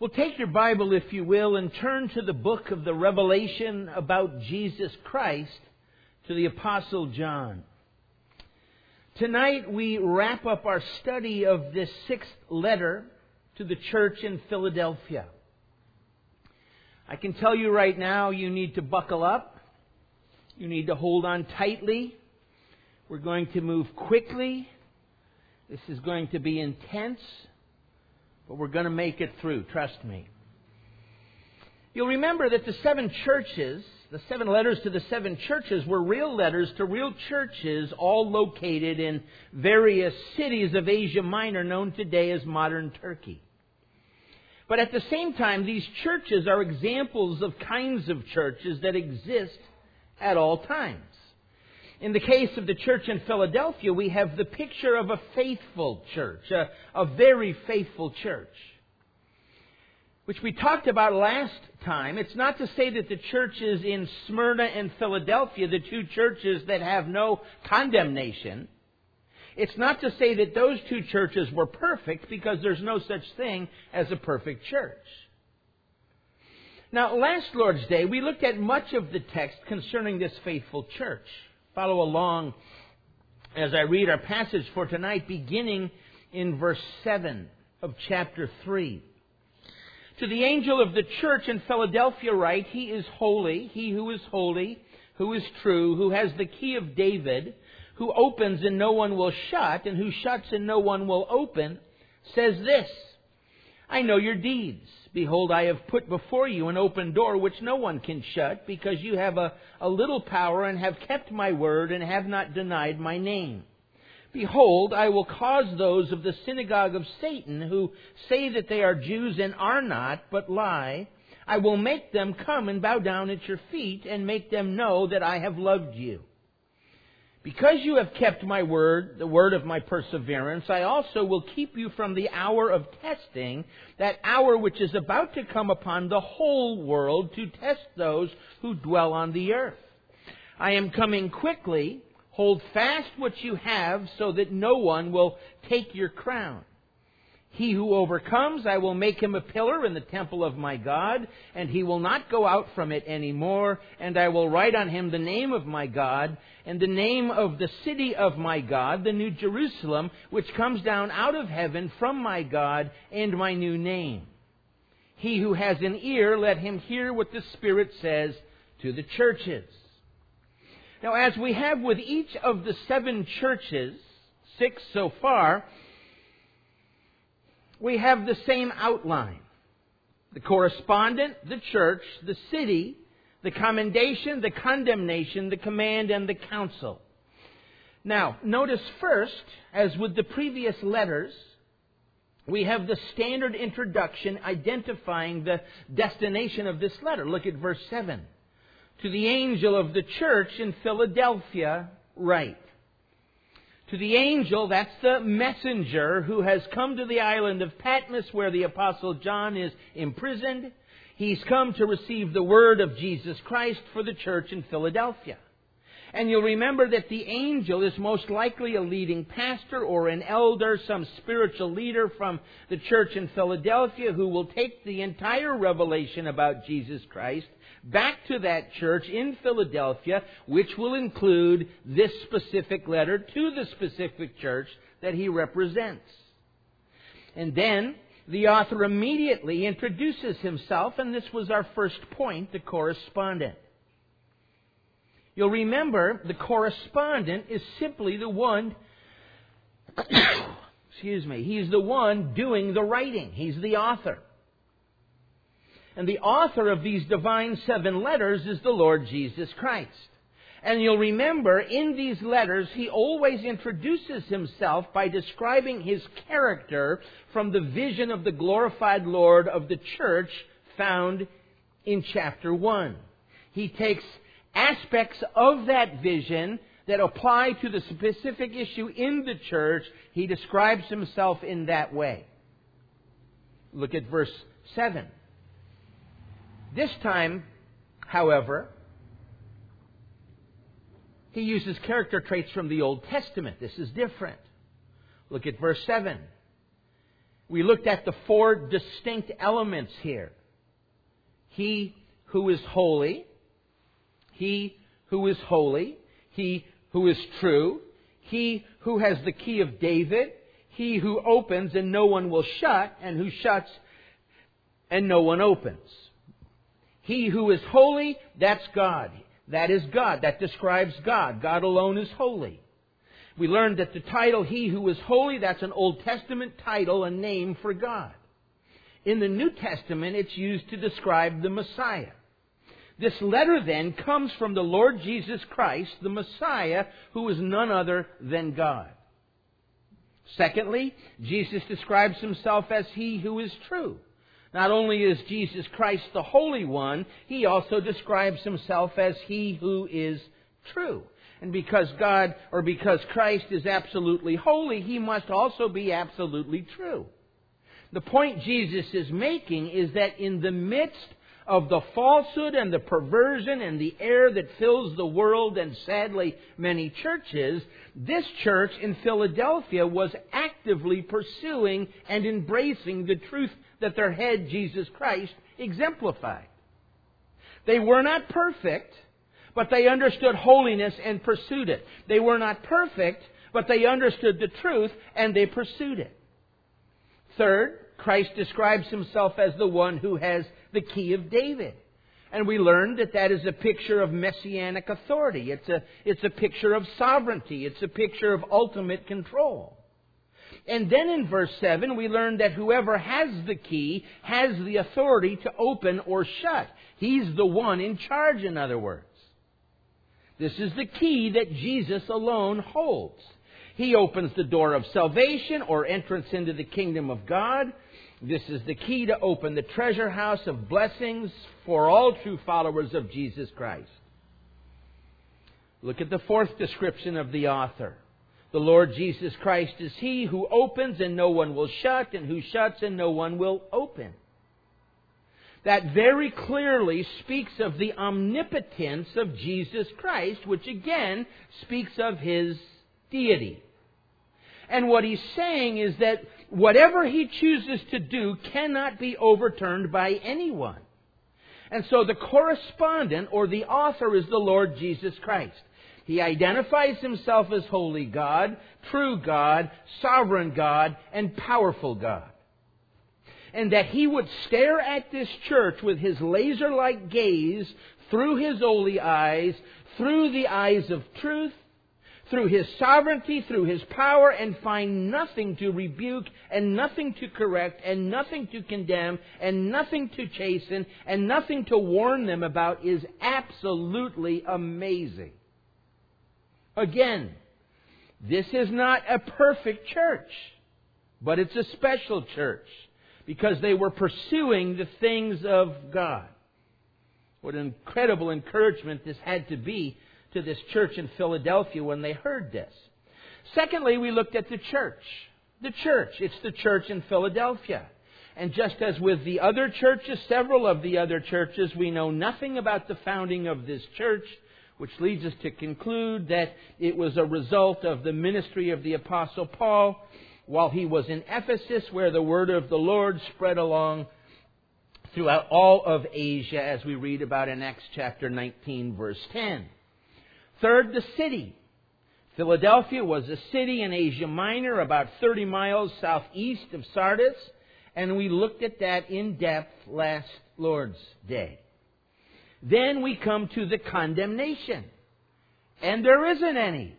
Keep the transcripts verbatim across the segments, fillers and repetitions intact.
Well, take your Bible, if you will, and turn to the book of the Revelation about Jesus Christ to the Apostle John. Tonight we wrap up our study of this sixth letter to the church in Philadelphia. I can tell you right now, you need to buckle up. You need to hold on tightly. We're going to move quickly. This is going to be intense. But we're going to make it through, trust me. You'll remember that the seven churches, the seven letters to the seven churches, were real letters to real churches, all located in various cities of Asia Minor, known today as modern Turkey. But at the same time, these churches are examples of kinds of churches that exist at all times. In the case of the church in Philadelphia, we have the picture of a faithful church, a, a very faithful church, which we talked about last time. It's not to say that the churches in Smyrna and Philadelphia, the two churches that have no condemnation, it's not to say that those two churches were perfect, because there's no such thing as a perfect church. Now, last Lord's Day, we looked at much of the text concerning this faithful church. Follow along as I read our passage for tonight, beginning in verse seven of chapter three. To the angel of the church in Philadelphia write, He is holy, He who is holy, who is true, who has the key of David, who opens and no one will shut, and who shuts and no one will open, says this, I know your deeds. Behold, I have put before you an open door which no one can shut, because you have a, a little power and have kept my word and have not denied my name. Behold, I will cause those of the synagogue of Satan who say that they are Jews and are not, but lie, I will make them come and bow down at your feet and make them know that I have loved you. Because you have kept my word, the word of my perseverance, I also will keep you from the hour of testing, that hour which is about to come upon the whole world to test those who dwell on the earth. I am coming quickly. Hold fast what you have, so that no one will take your crown. He who overcomes, I will make him a pillar in the temple of my God, and he will not go out from it any more. And I will write on him the name of my God, and the name of the city of my God, the New Jerusalem, which comes down out of heaven from my God, and my new name. He who has an ear, let him hear what the Spirit says to the churches. Now, as we have with each of the seven churches, six so far, we have the same outline. The correspondent, the church, the city, the commendation, the condemnation, the command, and the counsel. Now, notice first, as with the previous letters, we have the standard introduction identifying the destination of this letter. Look at verse seven. To the angel of the church in Philadelphia, write. To the angel, that's the messenger who has come to the island of Patmos where the Apostle John is imprisoned. He's come to receive the word of Jesus Christ for the church in Philadelphia. And you'll remember that the angel is most likely a leading pastor or an elder, some spiritual leader from the church in Philadelphia, who will take the entire revelation about Jesus Christ back to that church in Philadelphia, which will include this specific letter to the specific church that he represents. And then the author immediately introduces himself, and this was our first point, the correspondent. You'll remember the correspondent is simply the one, excuse me, he's the one doing the writing. He's the author. And the author of these divine seven letters is the Lord Jesus Christ. And you'll remember in these letters, he always introduces himself by describing his character from the vision of the glorified Lord of the church found in chapter one. He takes aspects of that vision that apply to the specific issue in the church. He describes himself in that way. Look at verse seven. This time, however, he uses character traits from the Old Testament. This is different. Look at verse seven. We looked at the four distinct elements here. He who is holy, He who is holy, He who is true, He who has the key of David, He who opens and no one will shut, and who shuts and no one opens. He who is holy, that's God. That is God. That describes God. God alone is holy. We learned that the title, He who is holy, that's an Old Testament title, a name for God. In the New Testament, it's used to describe the Messiah. This letter then comes from the Lord Jesus Christ, the Messiah, who is none other than God. Secondly, Jesus describes Himself as He who is true. Not only is Jesus Christ the Holy One, He also describes Himself as He who is true. And because God, or because Christ is absolutely holy, He must also be absolutely true. The point Jesus is making is that in the midst of the falsehood and the perversion and the error that fills the world and sadly many churches, this church in Philadelphia was actively pursuing and embracing the truth that their head, Jesus Christ, exemplified. They were not perfect, but they understood holiness and pursued it. They were not perfect, but they understood the truth and they pursued it. Third, Christ describes Himself as the one who has the key of David. And we learned that that is a picture of messianic authority. It's a, it's a picture of sovereignty. It's a picture of ultimate control. And then in verse seven, we learned that whoever has the key has the authority to open or shut. He's the one in charge, in other words. This is the key that Jesus alone holds. He opens the door of salvation or entrance into the kingdom of God. This is the key to open the treasure house of blessings for all true followers of Jesus Christ. Look at the fourth description of the author. The Lord Jesus Christ is He who opens and no one will shut, and who shuts and no one will open. That very clearly speaks of the omnipotence of Jesus Christ, which again speaks of His deity. And what he's saying is that whatever He chooses to do cannot be overturned by anyone. And so the correspondent or the author is the Lord Jesus Christ. He identifies Himself as holy God, true God, sovereign God, and powerful God. And that He would stare at this church with His laser-like gaze through His holy eyes, through the eyes of truth, through His sovereignty, through His power, and find nothing to rebuke, and nothing to correct, and nothing to condemn, and nothing to chasten, and nothing to warn them about is absolutely amazing. Again, this is not a perfect church, but it's a special church because they were pursuing the things of God. What an incredible encouragement this had to be to this church in Philadelphia when they heard this. Secondly, we looked at the church. The church. It's the church in Philadelphia. And just as with the other churches, several of the other churches, we know nothing about the founding of this church, which leads us to conclude that it was a result of the ministry of the Apostle Paul while he was in Ephesus, where the word of the Lord spread along throughout all of Asia, as we read about in Acts chapter nineteen, verse ten. Third, the city. Philadelphia was a city in Asia Minor, about thirty miles southeast of Sardis, and we looked at that in depth last Lord's Day. Then we come to the condemnation. And there isn't any.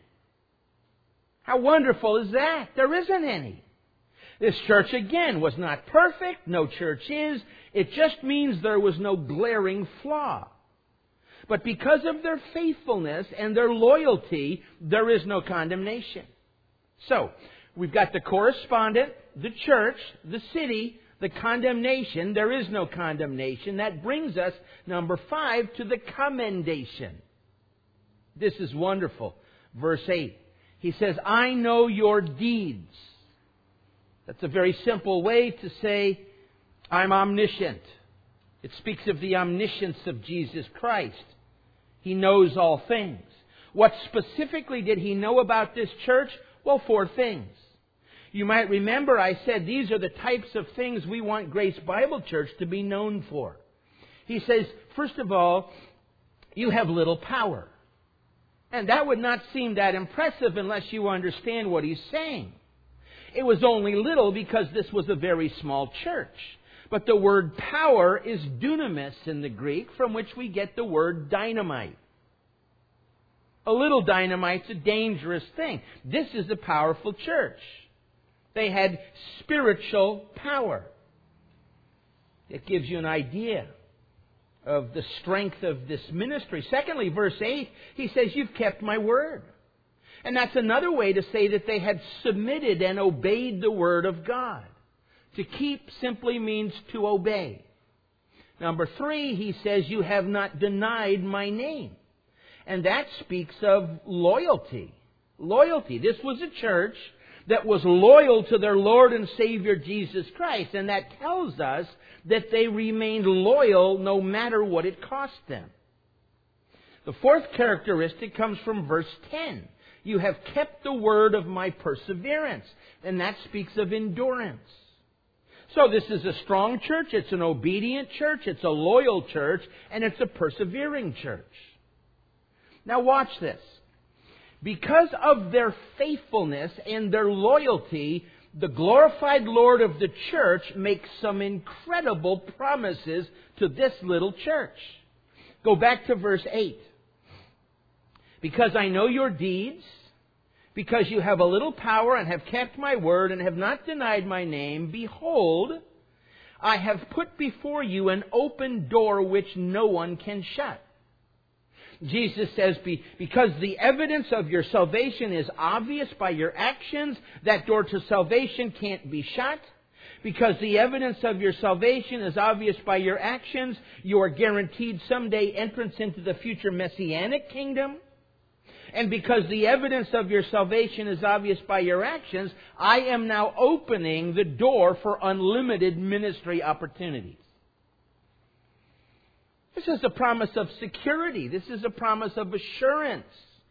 How wonderful is that? There isn't any. This church, again, was not perfect. No church is. It just means there was no glaring flaw. But because of their faithfulness and their loyalty, there is no condemnation. So, we've got the correspondent, the church, the city, the condemnation. There is no condemnation. That brings us, number five, to the commendation. This is wonderful. Verse eight. He says, I know your deeds. That's a very simple way to say, I'm omniscient. It speaks of the omniscience of Jesus Christ. He knows all things. What specifically did He know about this church? Well, four things. You might remember I said these are the types of things we want Grace Bible Church to be known for. He says, first of all, you have little power. And that would not seem that impressive unless you understand what he's saying. It was only little because this was a very small church. But the word power is dunamis in the Greek, from which we get the word dynamite. A little dynamite's a dangerous thing. This is a powerful church. They had spiritual power. It gives you an idea of the strength of this ministry. Secondly, verse eight, he says, you've kept my word. And that's another way to say that they had submitted and obeyed the word of God. To keep simply means to obey. Number three, he says, you have not denied my name. And that speaks of loyalty. Loyalty. This was a church that was loyal to their Lord and Savior Jesus Christ. And that tells us that they remained loyal no matter what it cost them. The fourth characteristic comes from verse ten. You have kept the word of my perseverance. And that speaks of endurance. So this is a strong church, it's an obedient church, it's a loyal church, and it's a persevering church. Now watch this. Because of their faithfulness and their loyalty, the glorified Lord of the church makes some incredible promises to this little church. Go back to verse eight. Because I know your deeds, because you have a little power and have kept my word and have not denied my name, behold, I have put before you an open door which no one can shut. Jesus says, because the evidence of your salvation is obvious by your actions, that door to salvation can't be shut. Because the evidence of your salvation is obvious by your actions, you are guaranteed someday entrance into the future Messianic kingdom. And because the evidence of your salvation is obvious by your actions, I am now opening the door for unlimited ministry opportunities. This is a promise of security. This is a promise of assurance.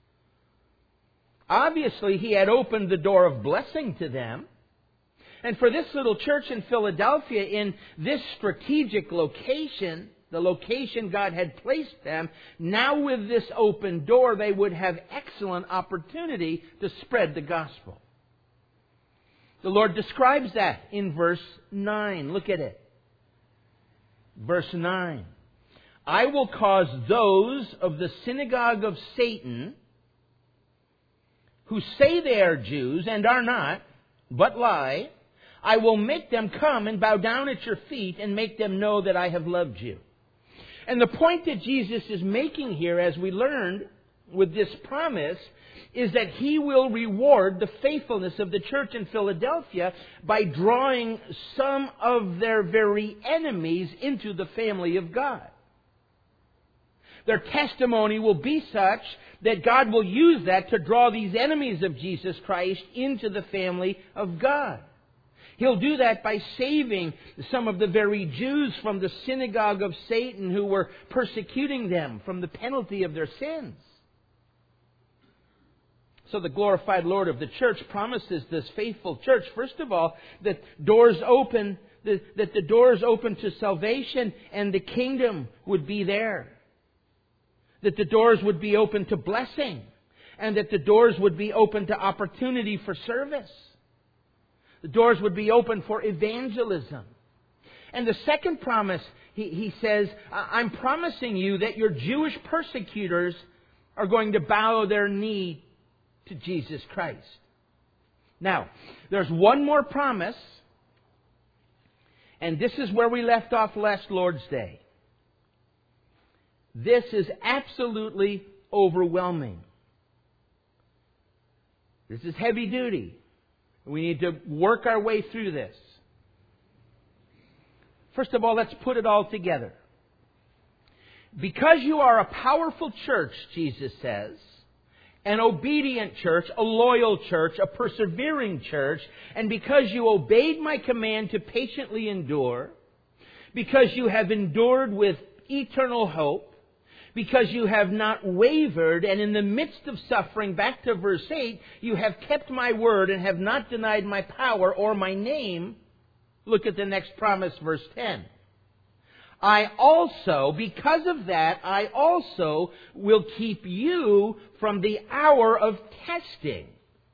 Obviously, he had opened the door of blessing to them. And for this little church in Philadelphia, in this strategic location, the location God had placed them, now with this open door, they would have excellent opportunity to spread the gospel. The Lord describes that in verse nine. Look at it. Verse nine. I will cause those of the synagogue of Satan who say they are Jews and are not, but lie, I will make them come and bow down at your feet and make them know that I have loved you. And the point that Jesus is making here, as we learned with this promise, is that He will reward the faithfulness of the church in Philadelphia by drawing some of their very enemies into the family of God. Their testimony will be such that God will use that to draw these enemies of Jesus Christ into the family of God. He'll do that by saving some of the very Jews from the synagogue of Satan who were persecuting them from the penalty of their sins. So the glorified Lord of the church promises this faithful church, first of all, that doors open, that the doors open to salvation and the kingdom would be there. That the doors would be open to blessing, and that the doors would be open to opportunity for service. The doors would be open for evangelism. And the second promise, he, he says, I'm promising you that your Jewish persecutors are going to bow their knee to Jesus Christ. Now, there's one more promise, and this is where we left off last Lord's Day. This is absolutely overwhelming. This is heavy duty. We need to work our way through this. First of all, let's put it all together. Because you are a powerful church, Jesus says, an obedient church, a loyal church, a persevering church, and because you obeyed my command to patiently endure, because you have endured with eternal hope, because you have not wavered, and in the midst of suffering, back to verse eight, you have kept my word and have not denied my power or my name. Look at the next promise, verse ten. I also, because of that, I also will keep you from the hour of testing.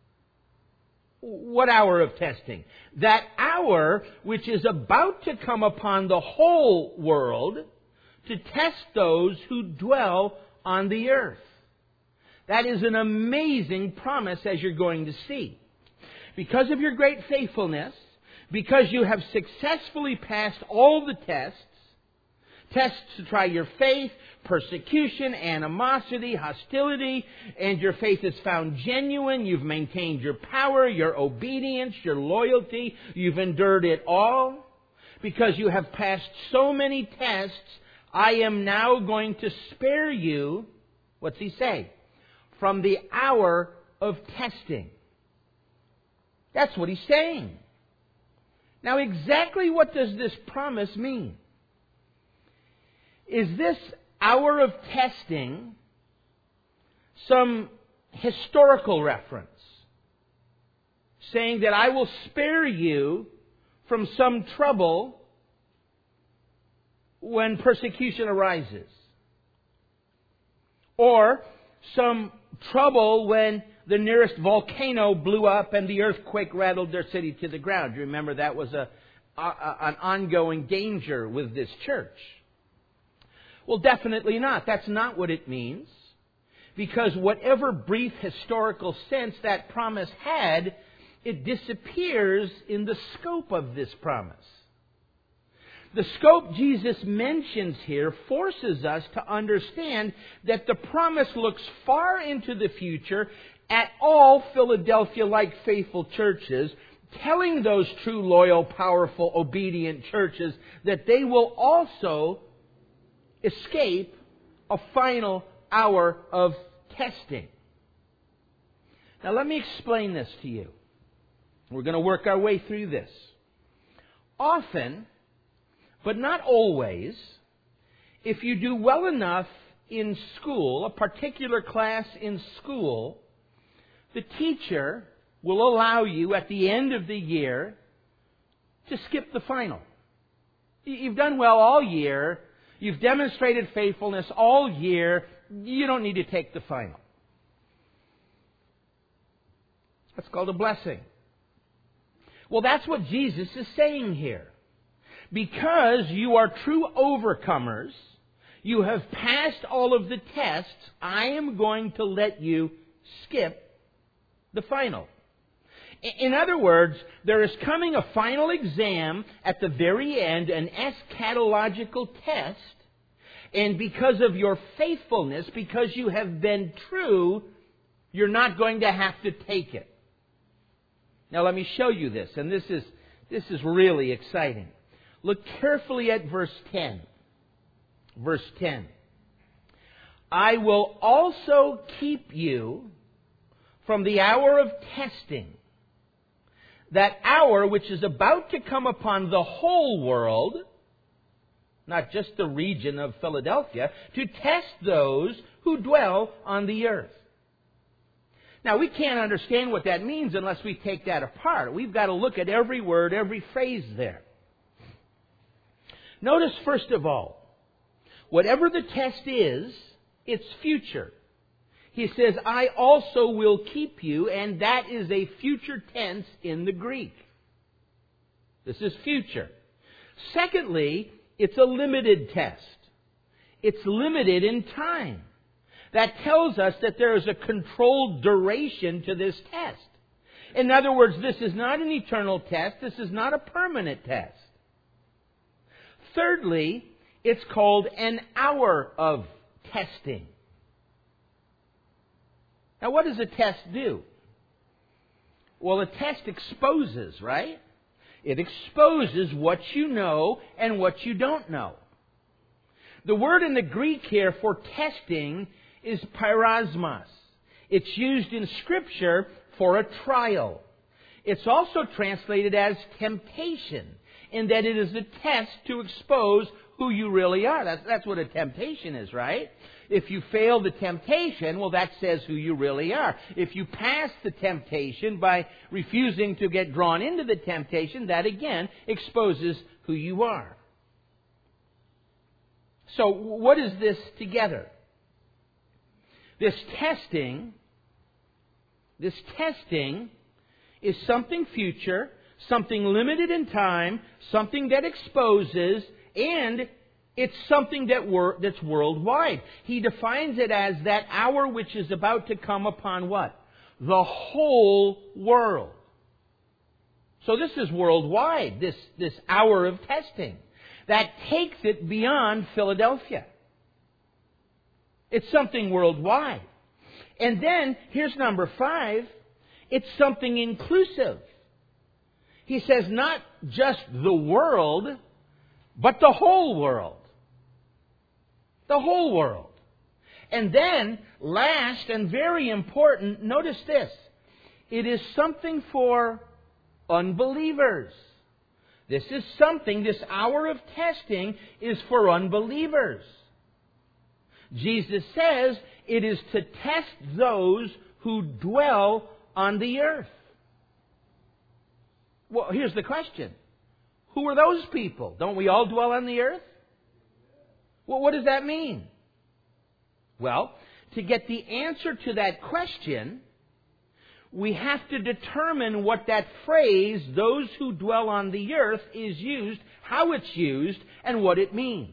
What hour of testing? That hour which is about to come upon the whole world to test those who dwell on the earth. That is an amazing promise, as you're going to see. Because of your great faithfulness, because you have successfully passed all the tests, tests to try your faith, persecution, animosity, hostility, and your faith is found genuine. You've maintained your power, your obedience, your loyalty. You've endured it all. Because you have passed so many tests, I am now going to spare you, what's he say? From the hour of testing. That's what he's saying. Now, exactly what does this promise mean? Is this hour of testing some historical reference, saying that I will spare you from some trouble when persecution arises? Or some trouble when the nearest volcano blew up and the earthquake rattled their city to the ground? You remember that was a, a an ongoing danger with this church. Well, definitely not. That's not what it means. Because whatever brief historical sense that promise had, it disappears in the scope of this promise. The scope Jesus mentions here forces us to understand that the promise looks far into the future at all Philadelphia-like faithful churches, telling those true, loyal, powerful, obedient churches that they will also escape a final hour of testing. Now let me explain this to you. We're going to work our way through this. Often, but not always, if you do well enough in school, a particular class in school, the teacher will allow you at the end of the year to skip the final. You've done well all year. You've demonstrated faithfulness all year. You don't need to take the final. That's called a blessing. Well, that's what Jesus is saying here. Because you are true overcomers, you have passed all of the tests, I am going to let you skip the final. In other words, there is coming a final exam at the very end, an eschatological test, and because of your faithfulness, because you have been true, you're not going to have to take it. Now let me show you this, and this is this is really exciting. Look carefully at verse ten. Verse ten. I will also keep you from the hour of testing, that hour which is about to come upon the whole world, not just the region of Philadelphia, to test those who dwell on the earth. Now, we can't understand what that means unless we take that apart. We've got to look at every word, every phrase there. Notice, first of all, whatever the test is, it's future. He says, I also will keep you, and that is a future tense in the Greek. This is future. Secondly, it's a limited test. It's limited in time. That tells us that there is a controlled duration to this test. In other words, this is not an eternal test. This is not a permanent test. Thirdly, it's called an hour of testing. Now, what does a test do? Well, a test exposes, right? It exposes what you know and what you don't know. The word in the Greek here for testing is peirasmos. It's used in Scripture for a trial. It's also translated as temptation, in that it is a test to expose who you really are. That's, that's what a temptation is, right? If you fail the temptation, well, that says who you really are. If you pass the temptation by refusing to get drawn into the temptation, that again exposes who you are. So what is this together? This testing, this testing is something future, something limited in time, something that exposes, and it's something that wor- that's worldwide. He defines it as that hour which is about to come upon what? The whole world. So this is worldwide, this, this hour of testing. That takes it beyond Philadelphia. It's something worldwide. And then, here's number five, it's something inclusive. He says not just the world, but the whole world. The whole world. And then, last and very important, notice this. It is something for unbelievers. This is something, this hour of testing is for unbelievers. Jesus says it is to test those who dwell on the earth. Well, here's the question. Who are those people? Don't we all dwell on the earth? Well, what does that mean? Well, to get the answer to that question, we have to determine what that phrase, those who dwell on the earth, is used, how it's used, and what it means.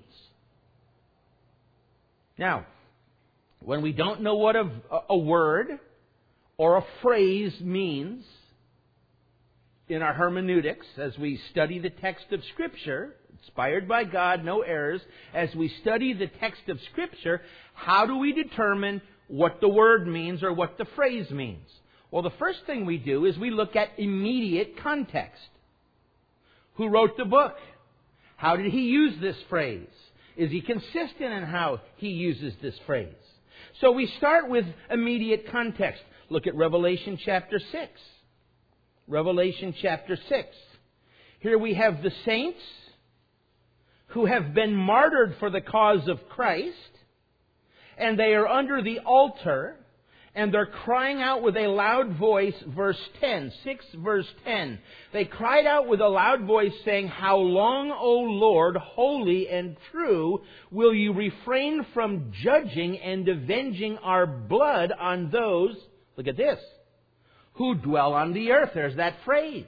Now, when we don't know what a, a word or a phrase means, in our hermeneutics, as we study the text of Scripture, inspired by God, no errors, as we study the text of Scripture, how do we determine what the word means or what the phrase means? Well, the first thing we do is we look at immediate context. Who wrote the book? How did he use this phrase? Is he consistent in how he uses this phrase? So we start with immediate context. Look at Revelation chapter six. Revelation chapter six. Here we have the saints who have been martyred for the cause of Christ, and they are under the altar, and they're crying out with a loud voice, verse ten, six verse ten. They cried out with a loud voice saying, "How long, O Lord, holy and true, will you refrain from judging and avenging our blood on those," look at this, "who dwell on the earth?" There's that phrase.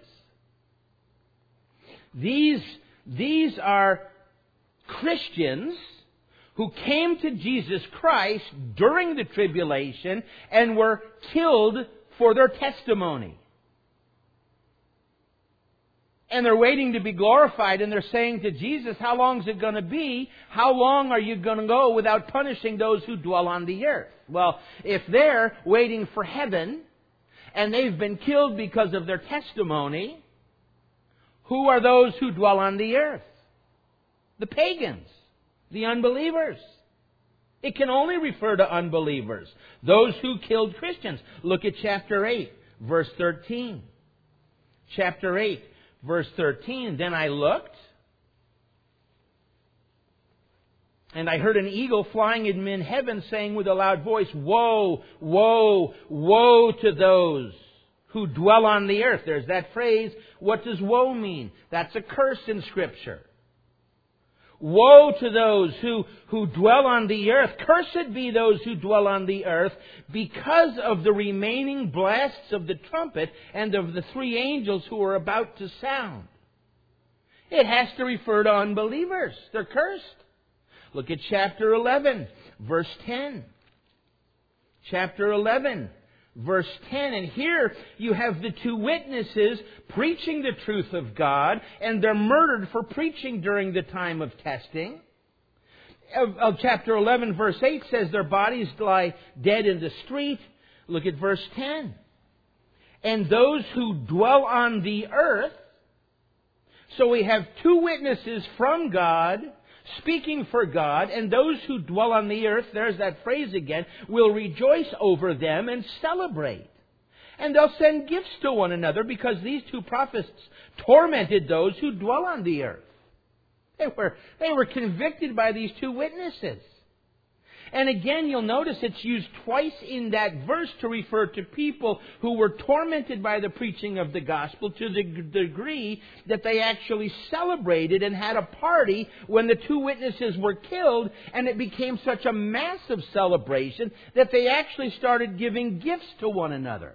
These, these are Christians who came to Jesus Christ during the tribulation and were killed for their testimony. And they're waiting to be glorified, and they're saying to Jesus, how long is it going to be? How long are you going to go without punishing those who dwell on the earth? Well, if they're waiting for heaven, and they've been killed because of their testimony, who are those who dwell on the earth? The pagans. The unbelievers. It can only refer to unbelievers. Those who killed Christians. Look at chapter eight, verse thirteen. Chapter eight, verse thirteen. Then I looked, and I heard an eagle flying in mid-heaven saying with a loud voice, "Woe, woe, woe to those who dwell on the earth." There's that phrase. What does woe mean? That's a curse in Scripture. Woe to those who, who dwell on the earth. Cursed be those who dwell on the earth because of the remaining blasts of the trumpet and of the three angels who are about to sound. It has to refer to unbelievers. They're cursed. Look at chapter eleven, verse ten. Chapter eleven, verse ten. And here you have the two witnesses preaching the truth of God, and they're murdered for preaching during the time of testing. Of, of chapter eleven, verse eight says their bodies lie dead in the street. Look at verse ten. And those who dwell on the earth. So we have two witnesses from God, speaking for God, and those who dwell on the earth, there's that phrase again, will rejoice over them and celebrate. And they'll send gifts to one another because these two prophets tormented those who dwell on the earth. They were, they were convicted by these two witnesses. And again, you'll notice it's used twice in that verse to refer to people who were tormented by the preaching of the gospel to the degree that they actually celebrated and had a party when the two witnesses were killed, and it became such a massive celebration that they actually started giving gifts to one another.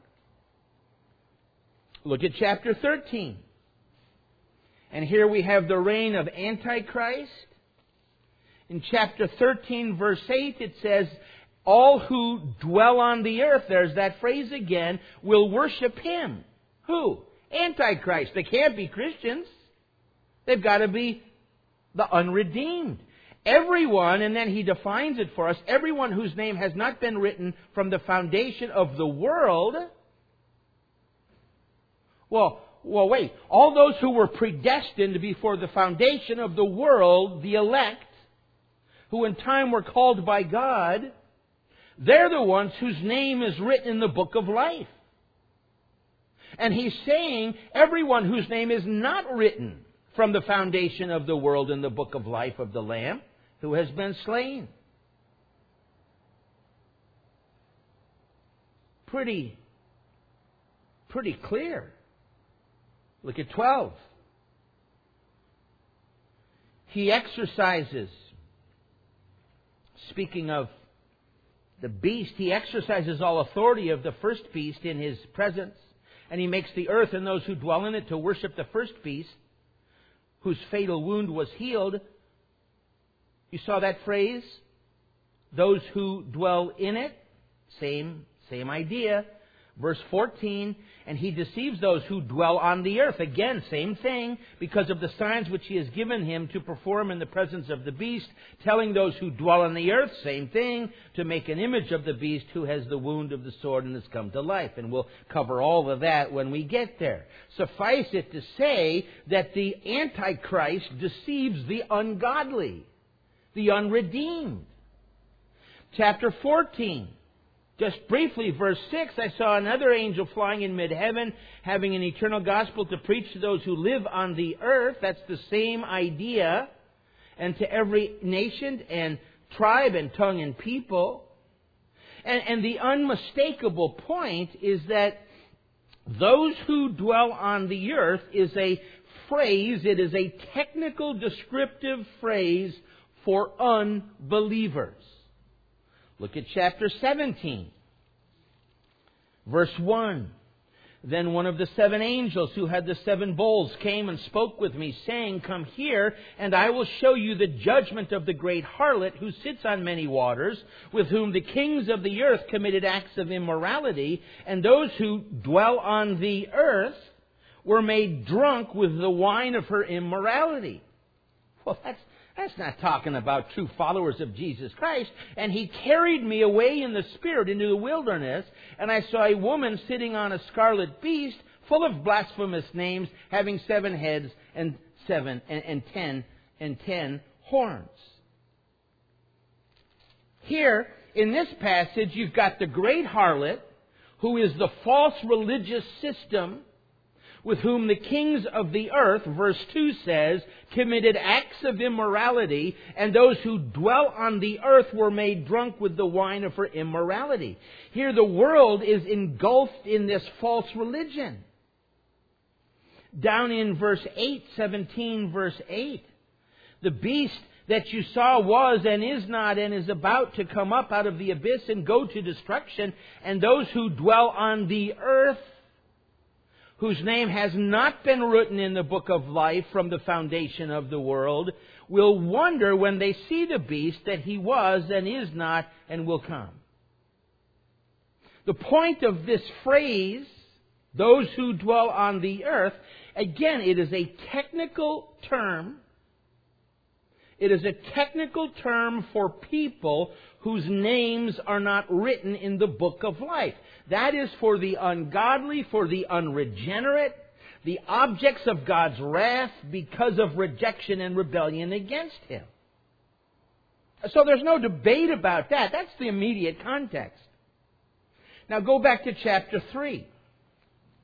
Look at chapter thirteen. And here we have the reign of Antichrist. In chapter thirteen, verse eight, it says, all who dwell on the earth, there's that phrase again, will worship Him. Who? Antichrist. They can't be Christians. They've got to be the unredeemed. Everyone, and then he defines it for us, everyone whose name has not been written from the foundation of the world. Well, well, wait. All those who were predestined before the foundation of the world, the elect, who in time were called by God, they're the ones whose name is written in the book of life. And he's saying everyone whose name is not written from the foundation of the world in the book of life of the Lamb, who has been slain. Pretty, pretty clear. Look at twelve. He exercises, speaking of the beast, he exercises all authority of the first beast in his presence, and he makes the earth and those who dwell in it to worship the first beast, whose fatal wound was healed. You saw that phrase? Those who dwell in it. Same, same idea. Verse fourteen, and he deceives those who dwell on the earth. Again, same thing, because of the signs which he has given him to perform in the presence of the beast, telling those who dwell on the earth, same thing, to make an image of the beast who has the wound of the sword and has come to life. And we'll cover all of that when we get there. Suffice it to say that the Antichrist deceives the ungodly, the unredeemed. Chapter fourteen. Just briefly, verse six, I saw another angel flying in mid-heaven, having an eternal gospel to preach to those who live on the earth. That's the same idea. And to every nation and tribe and tongue and people. And, and the unmistakable point is that those who dwell on the earth is a phrase, it is a technical descriptive phrase for unbelievers. Look at chapter seventeen, verse one. Then one of the seven angels who had the seven bowls came and spoke with me, saying, Come here, and I will show you the judgment of the great harlot who sits on many waters, with whom the kings of the earth committed acts of immorality, and those who dwell on the earth were made drunk with the wine of her immorality. Well, that's That's not talking about true followers of Jesus Christ. And he carried me away in the Spirit into the wilderness, and I saw a woman sitting on a scarlet beast, full of blasphemous names, having seven heads and seven and, and ten and ten horns. Here, in this passage, you've got the great harlot, who is the false religious system, with whom the kings of the earth, verse two says, committed acts of immorality, and those who dwell on the earth were made drunk with the wine of her immorality. Here the world is engulfed in this false religion. Down in verse eight, seventeen, verse eight, the beast that you saw was and is not and is about to come up out of the abyss and go to destruction, and those who dwell on the earth, whose name has not been written in the book of life from the foundation of the world, will wonder when they see the beast that he was and is not and will come. The point of this phrase, those who dwell on the earth, again, it is a technical term. It is a technical term for people whose names are not written in the book of life. That is for the ungodly, for the unregenerate, the objects of God's wrath because of rejection and rebellion against Him. So there's no debate about that. That's the immediate context. Now go back to chapter three.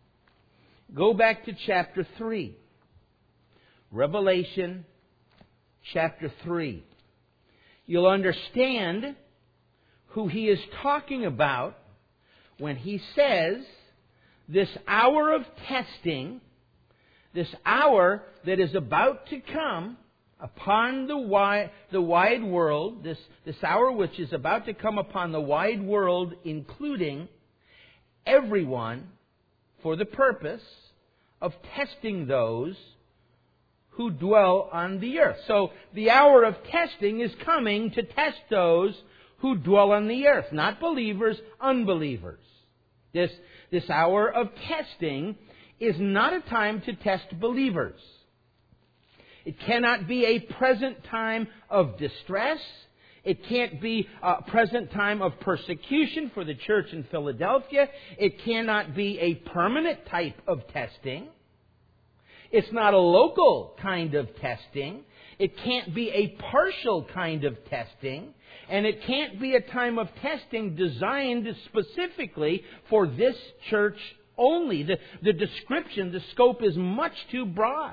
Go back to chapter three. Revelation chapter three, you'll understand who he is talking about when he says this hour of testing, this hour that is about to come upon the wide, the wide world, this, this hour which is about to come upon the wide world, including everyone, for the purpose of testing those who dwell on the earth. So the hour of testing is coming to test those who dwell on the earth, not believers, unbelievers. This, this hour of testing is not a time to test believers. It cannot be a present time of distress. It can't be a present time of persecution for the church in Philadelphia. It cannot be a permanent type of testing. It's not a local kind of testing. It can't be a partial kind of testing. And it can't be a time of testing designed specifically for this church only. The, the description, the scope is much too broad.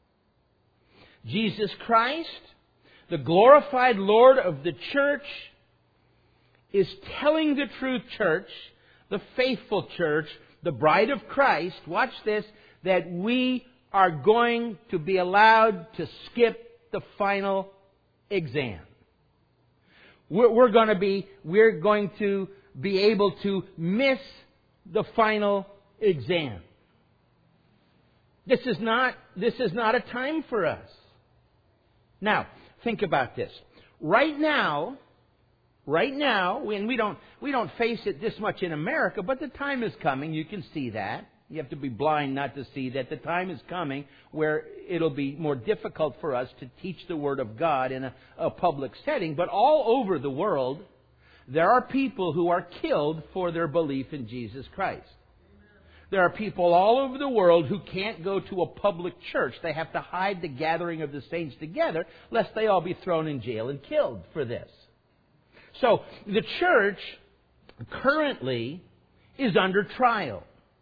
Jesus Christ, the glorified Lord of the church, is telling the true church, the faithful church, the bride of Christ, watch this, that we are going to be allowed to skip the final exam. We're, we're going to be, we're going to be able to miss the final exam. This is not, this is not a time for us. Now, think about this. Right now, right now, and we don't, we don't face it this much in America, but the time is coming, you can see that. You have to be blind not to see that the time is coming where it'll be more difficult for us to teach the Word of God in a, a public setting. But all over the world, there are people who are killed for their belief in Jesus Christ. There are people all over the world who can't go to a public church. They have to hide the gathering of the saints together, lest they all be thrown in jail and killed for this. So, the church currently is under trial.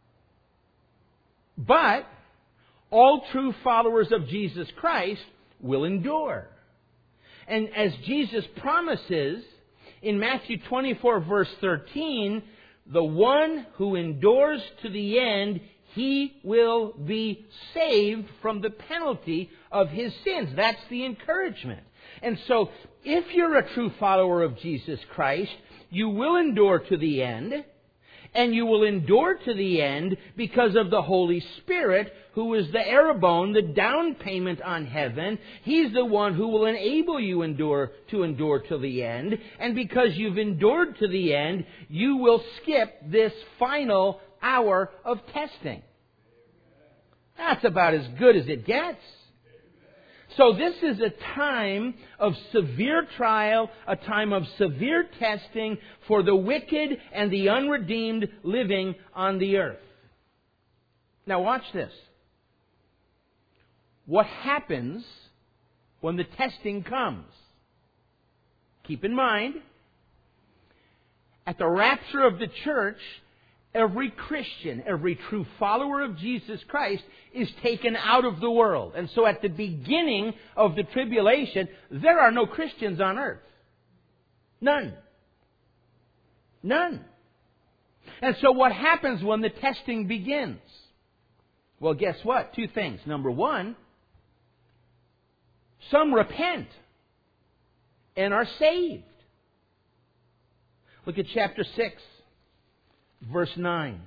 But all true followers of Jesus Christ will endure. And as Jesus promises in Matthew twenty-four, verse thirteen, the one who endures to the end, he will be saved from the penalty of his sins. That's the encouragement. And so, if you're a true follower of Jesus Christ, you will endure to the end. And you will endure to the end because of the Holy Spirit, who is the arabone, the down payment on heaven. He's the one who will enable you endure to endure to the end. And because you've endured to the end, you will skip this final hour of testing. That's about as good as it gets. So this is a time of severe trial, a time of severe testing for the wicked and the unredeemed living on the earth. Now watch this. What happens when the testing comes? Keep in mind, at the rapture of the church, every Christian, every true follower of Jesus Christ is taken out of the world. And so at the beginning of the tribulation, there are no Christians on earth. None. None. And so what happens when the testing begins? Well, guess what? Two things. Number one, some repent and are saved. Look at chapter six. Verse nine.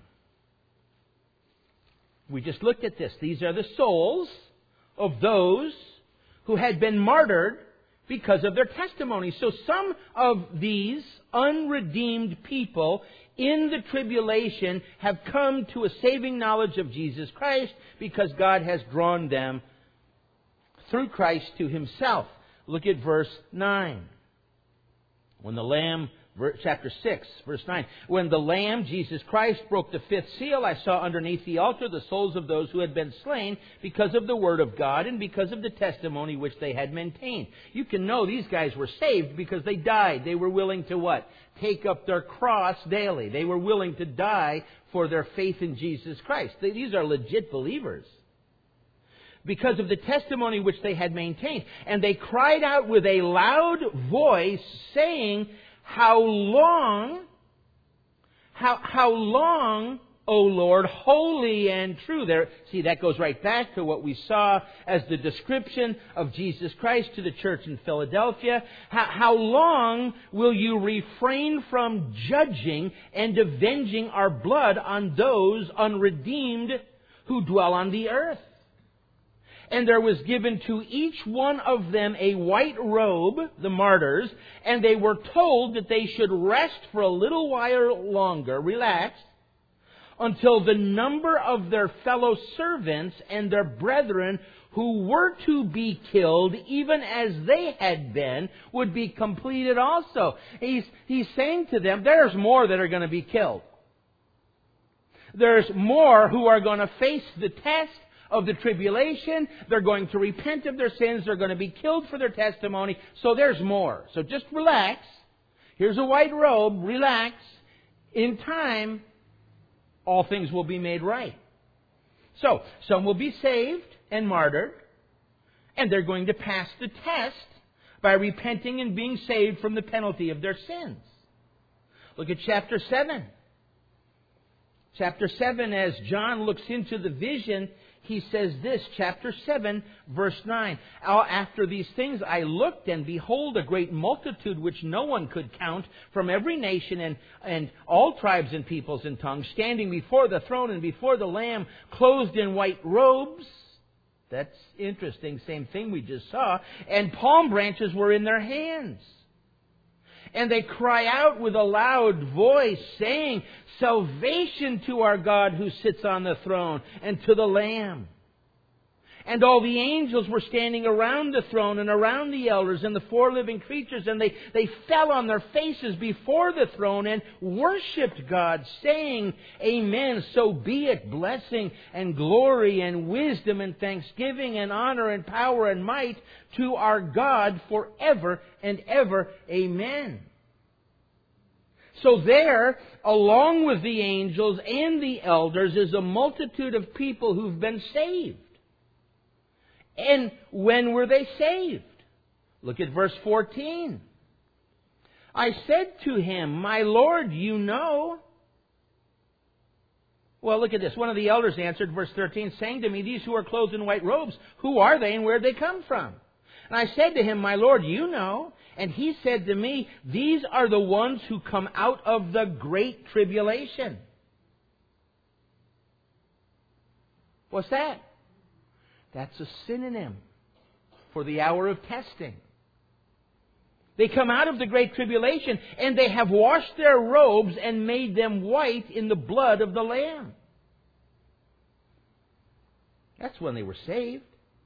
We just looked at this. These are the souls of those who had been martyred because of their testimony. So some of these unredeemed people in the tribulation have come to a saving knowledge of Jesus Christ because God has drawn them through Christ to Himself. Look at verse nine. When the Lamb... Chapter six, verse nine. When the Lamb, Jesus Christ, broke the fifth seal, I saw underneath the altar the souls of those who had been slain because of the Word of God and because of the testimony which they had maintained. You can know these guys were saved because they died. They were willing to what? Take up their cross daily. They were willing to die for their faith in Jesus Christ. These are legit believers. because of the testimony which they had maintained. And they cried out with a loud voice, saying, How long, how, how long, O Lord, holy and true. There, see, that goes right back to what we saw as the description of Jesus Christ to the church in Philadelphia. How, how long will you refrain from judging and avenging our blood on those unredeemed who dwell on the earth? And there was given to each one of them a white robe, the martyrs, and they were told that they should rest for a little while longer, relax, until the number of their fellow servants and their brethren who were to be killed, even as they had been, would be completed also. He's, he's saying to them, there's more that are going to be killed. There's more who are going to face the test of the tribulation. They're going to repent of their sins. They're going to be killed for their testimony. So there's more. So just relax. Here's a white robe. Relax. In time, all things will be made right. So, some will be saved and martyred, and they're going to pass the test by repenting and being saved from the penalty of their sins. Look at chapter seven. Chapter seven, as John looks into the vision, he says this, chapter seven, verse nine. After these things I looked, and behold, a great multitude which no one could count, from every nation and, and all tribes and peoples and tongues, standing before the throne and before the Lamb, clothed in white robes. That's interesting, same thing we just saw. And palm branches were in their hands. And they cry out with a loud voice, saying, Salvation to our God who sits on the throne, and to the Lamb. And all the angels were standing around the throne and around the elders and the four living creatures, and they, they fell on their faces before the throne and worshipped God, saying, Amen, so be it, blessing and glory and wisdom and thanksgiving and honor and power and might to our God forever and ever. Amen. So there, along with the angels and the elders, is a multitude of people who've been saved. And when were they saved? Look at verse fourteen. I said to him, My Lord, you know. Well, look at this. One of the elders answered, verse thirteen, saying to me, These who are clothed in white robes, who are they and where did they come from? And I said to him, My Lord, you know. And he said to me, These are the ones who come out of the great tribulation. What's that? That's a synonym for the hour of testing. They come out of the great tribulation, and they have washed their robes and made them white in the blood of the Lamb. That's when they were saved.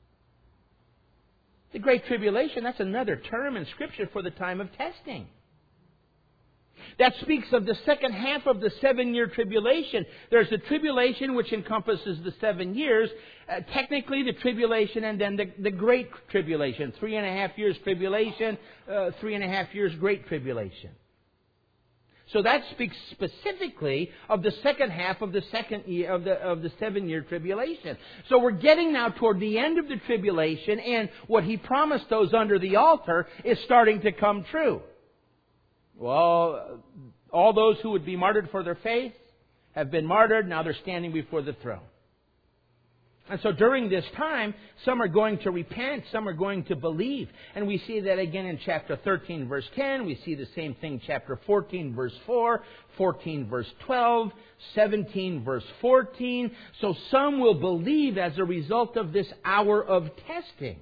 The Great Tribulation, that's another term in Scripture for the time of testing. That speaks of the second half of the seven-year tribulation. There's the tribulation which encompasses the seven years. Uh, technically the tribulation and then the, the Great Tribulation. Three and a half years tribulation, uh, three and a half years Great Tribulation. So that speaks specifically of the second half of the second year of the of the seven-year tribulation. So we're getting now toward the end of the tribulation, and what He promised those under the altar is starting to come true. Well, all those who would be martyred for their faith have been martyred. Now they're standing before the throne. And so during this time, some are going to repent, some are going to believe. And we see that again in chapter thirteen, verse ten. We see the same thing chapter fourteen, verse four, fourteen, verse twelve, seventeen, verse fourteen. So some will believe as a result of this hour of testing.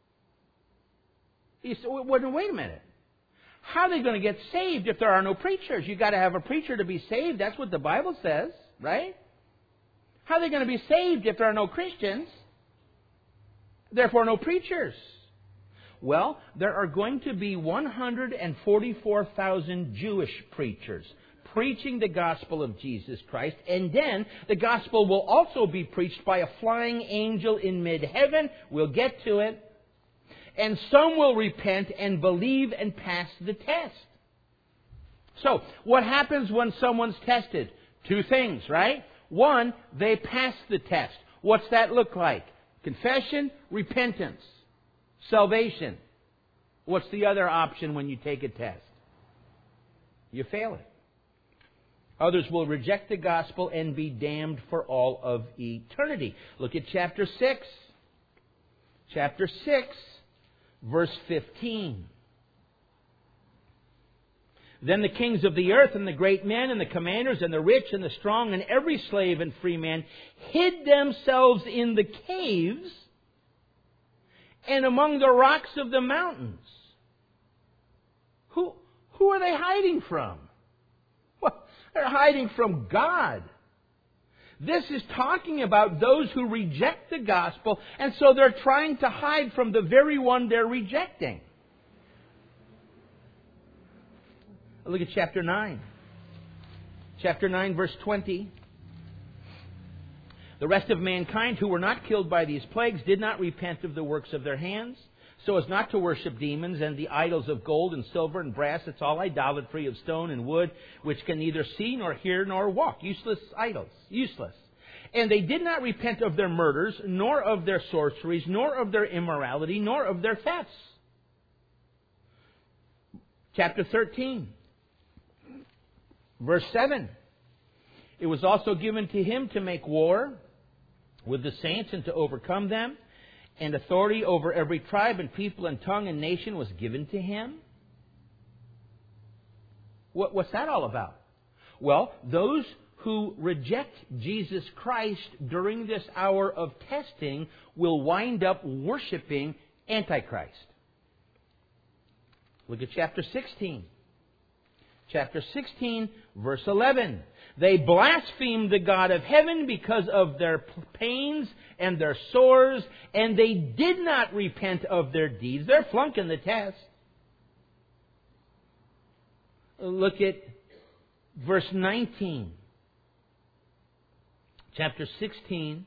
You say, wait a minute. How are they going to get saved if there are no preachers? You've got to have a preacher to be saved. That's what the Bible says, right? How are they going to be saved if there are no Christians? Therefore, no preachers. Well, there are going to be one hundred forty-four thousand Jewish preachers preaching the gospel of Jesus Christ. And then the gospel will also be preached by a flying angel in mid-heaven. We'll get to it. And some will repent and believe and pass the test. So, what happens when someone's tested? Two things, right? One, they pass the test. What's that look like? Confession, repentance, salvation. What's the other option when you take a test? You fail it. Others will reject the gospel and be damned for all of eternity. Look at chapter six. Chapter six, verse fifteen. Then the kings of the earth and the great men and the commanders and the rich and the strong and every slave and free man hid themselves in the caves and among the rocks of the mountains. Who, who are they hiding from? Well, they're hiding from God. This is talking about those who reject the gospel, and so they're trying to hide from the very one they're rejecting. Look at chapter nine. Chapter nine, verse twenty. The rest of mankind who were not killed by these plagues did not repent of the works of their hands, so as not to worship demons and the idols of gold and silver and brass. It's all idolatry of stone and wood, which can neither see nor hear nor walk. Useless idols. Useless. And they did not repent of their murders, nor of their sorceries, nor of their immorality, nor of their thefts. Chapter thirteen. Verse seven. It was also given to him to make war with the saints and to overcome them. And authority over every tribe and people and tongue and nation was given to him. What, what's that all about? Well, those who reject Jesus Christ during this hour of testing will wind up worshiping Antichrist. Look at chapter sixteen. Chapter sixteen, verse eleven. They blasphemed the God of heaven because of their pains and their sores, and they did not repent of their deeds. They're flunking the test. Look at verse nineteen. Chapter sixteen.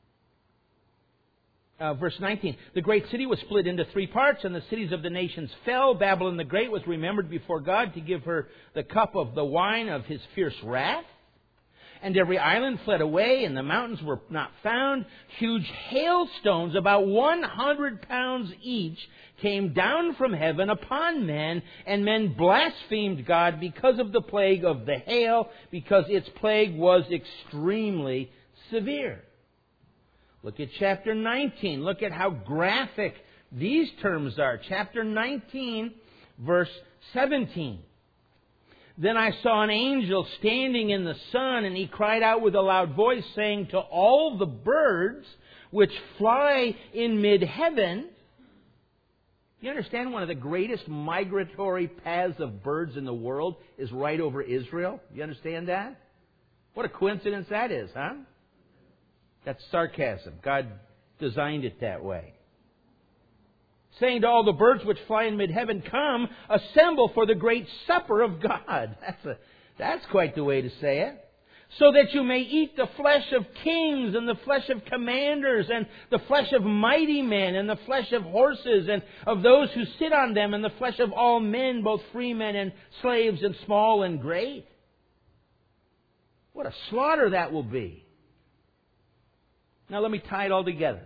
Uh, verse nineteen, the great city was split into three parts, and the cities of the nations fell. Babylon the Great was remembered before God to give her the cup of the wine of His fierce wrath. And every island fled away, and the mountains were not found. Huge hailstones, about one hundred pounds each, came down from heaven upon men, and men blasphemed God because of the plague of the hail, because its plague was extremely severe. Look at chapter nineteen. Look at how graphic these terms are. Chapter nineteen, verse seventeen. Then I saw an angel standing in the sun, and he cried out with a loud voice, saying to all the birds which fly in mid-heaven. You understand one of the greatest migratory paths of birds in the world is right over Israel? You understand that? What a coincidence that is, huh? That's sarcasm. God designed it that way. Saying to all the birds which fly in mid-heaven, come, assemble for the great supper of God. That's a, that's quite the way to say it. So that you may eat the flesh of kings and the flesh of commanders and the flesh of mighty men and the flesh of horses and of those who sit on them and the flesh of all men, both free men and slaves and small and great. What a slaughter that will be. Now let me tie it all together.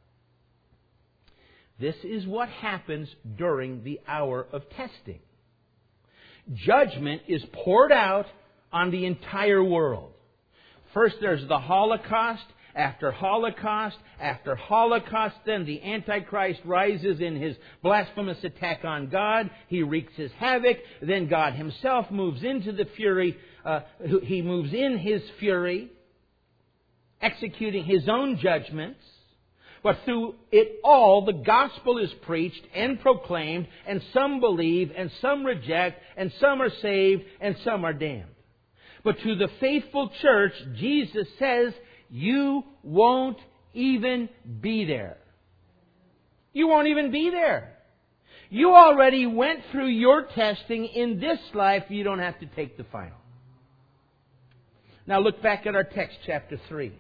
This is what happens during the hour of testing. Judgment is poured out on the entire world. First there's the Holocaust. After Holocaust, after Holocaust, then the Antichrist rises in his blasphemous attack on God. He wreaks his havoc. Then God Himself moves into the fury. Uh, he moves in His fury, executing His own judgments. But through it all, the gospel is preached and proclaimed, and some believe, and some reject, and some are saved, and some are damned. But to the faithful church, Jesus says, you won't even be there. You won't even be there. You already went through your testing in this life. You don't have to take the final. Now look back at our text, chapter three.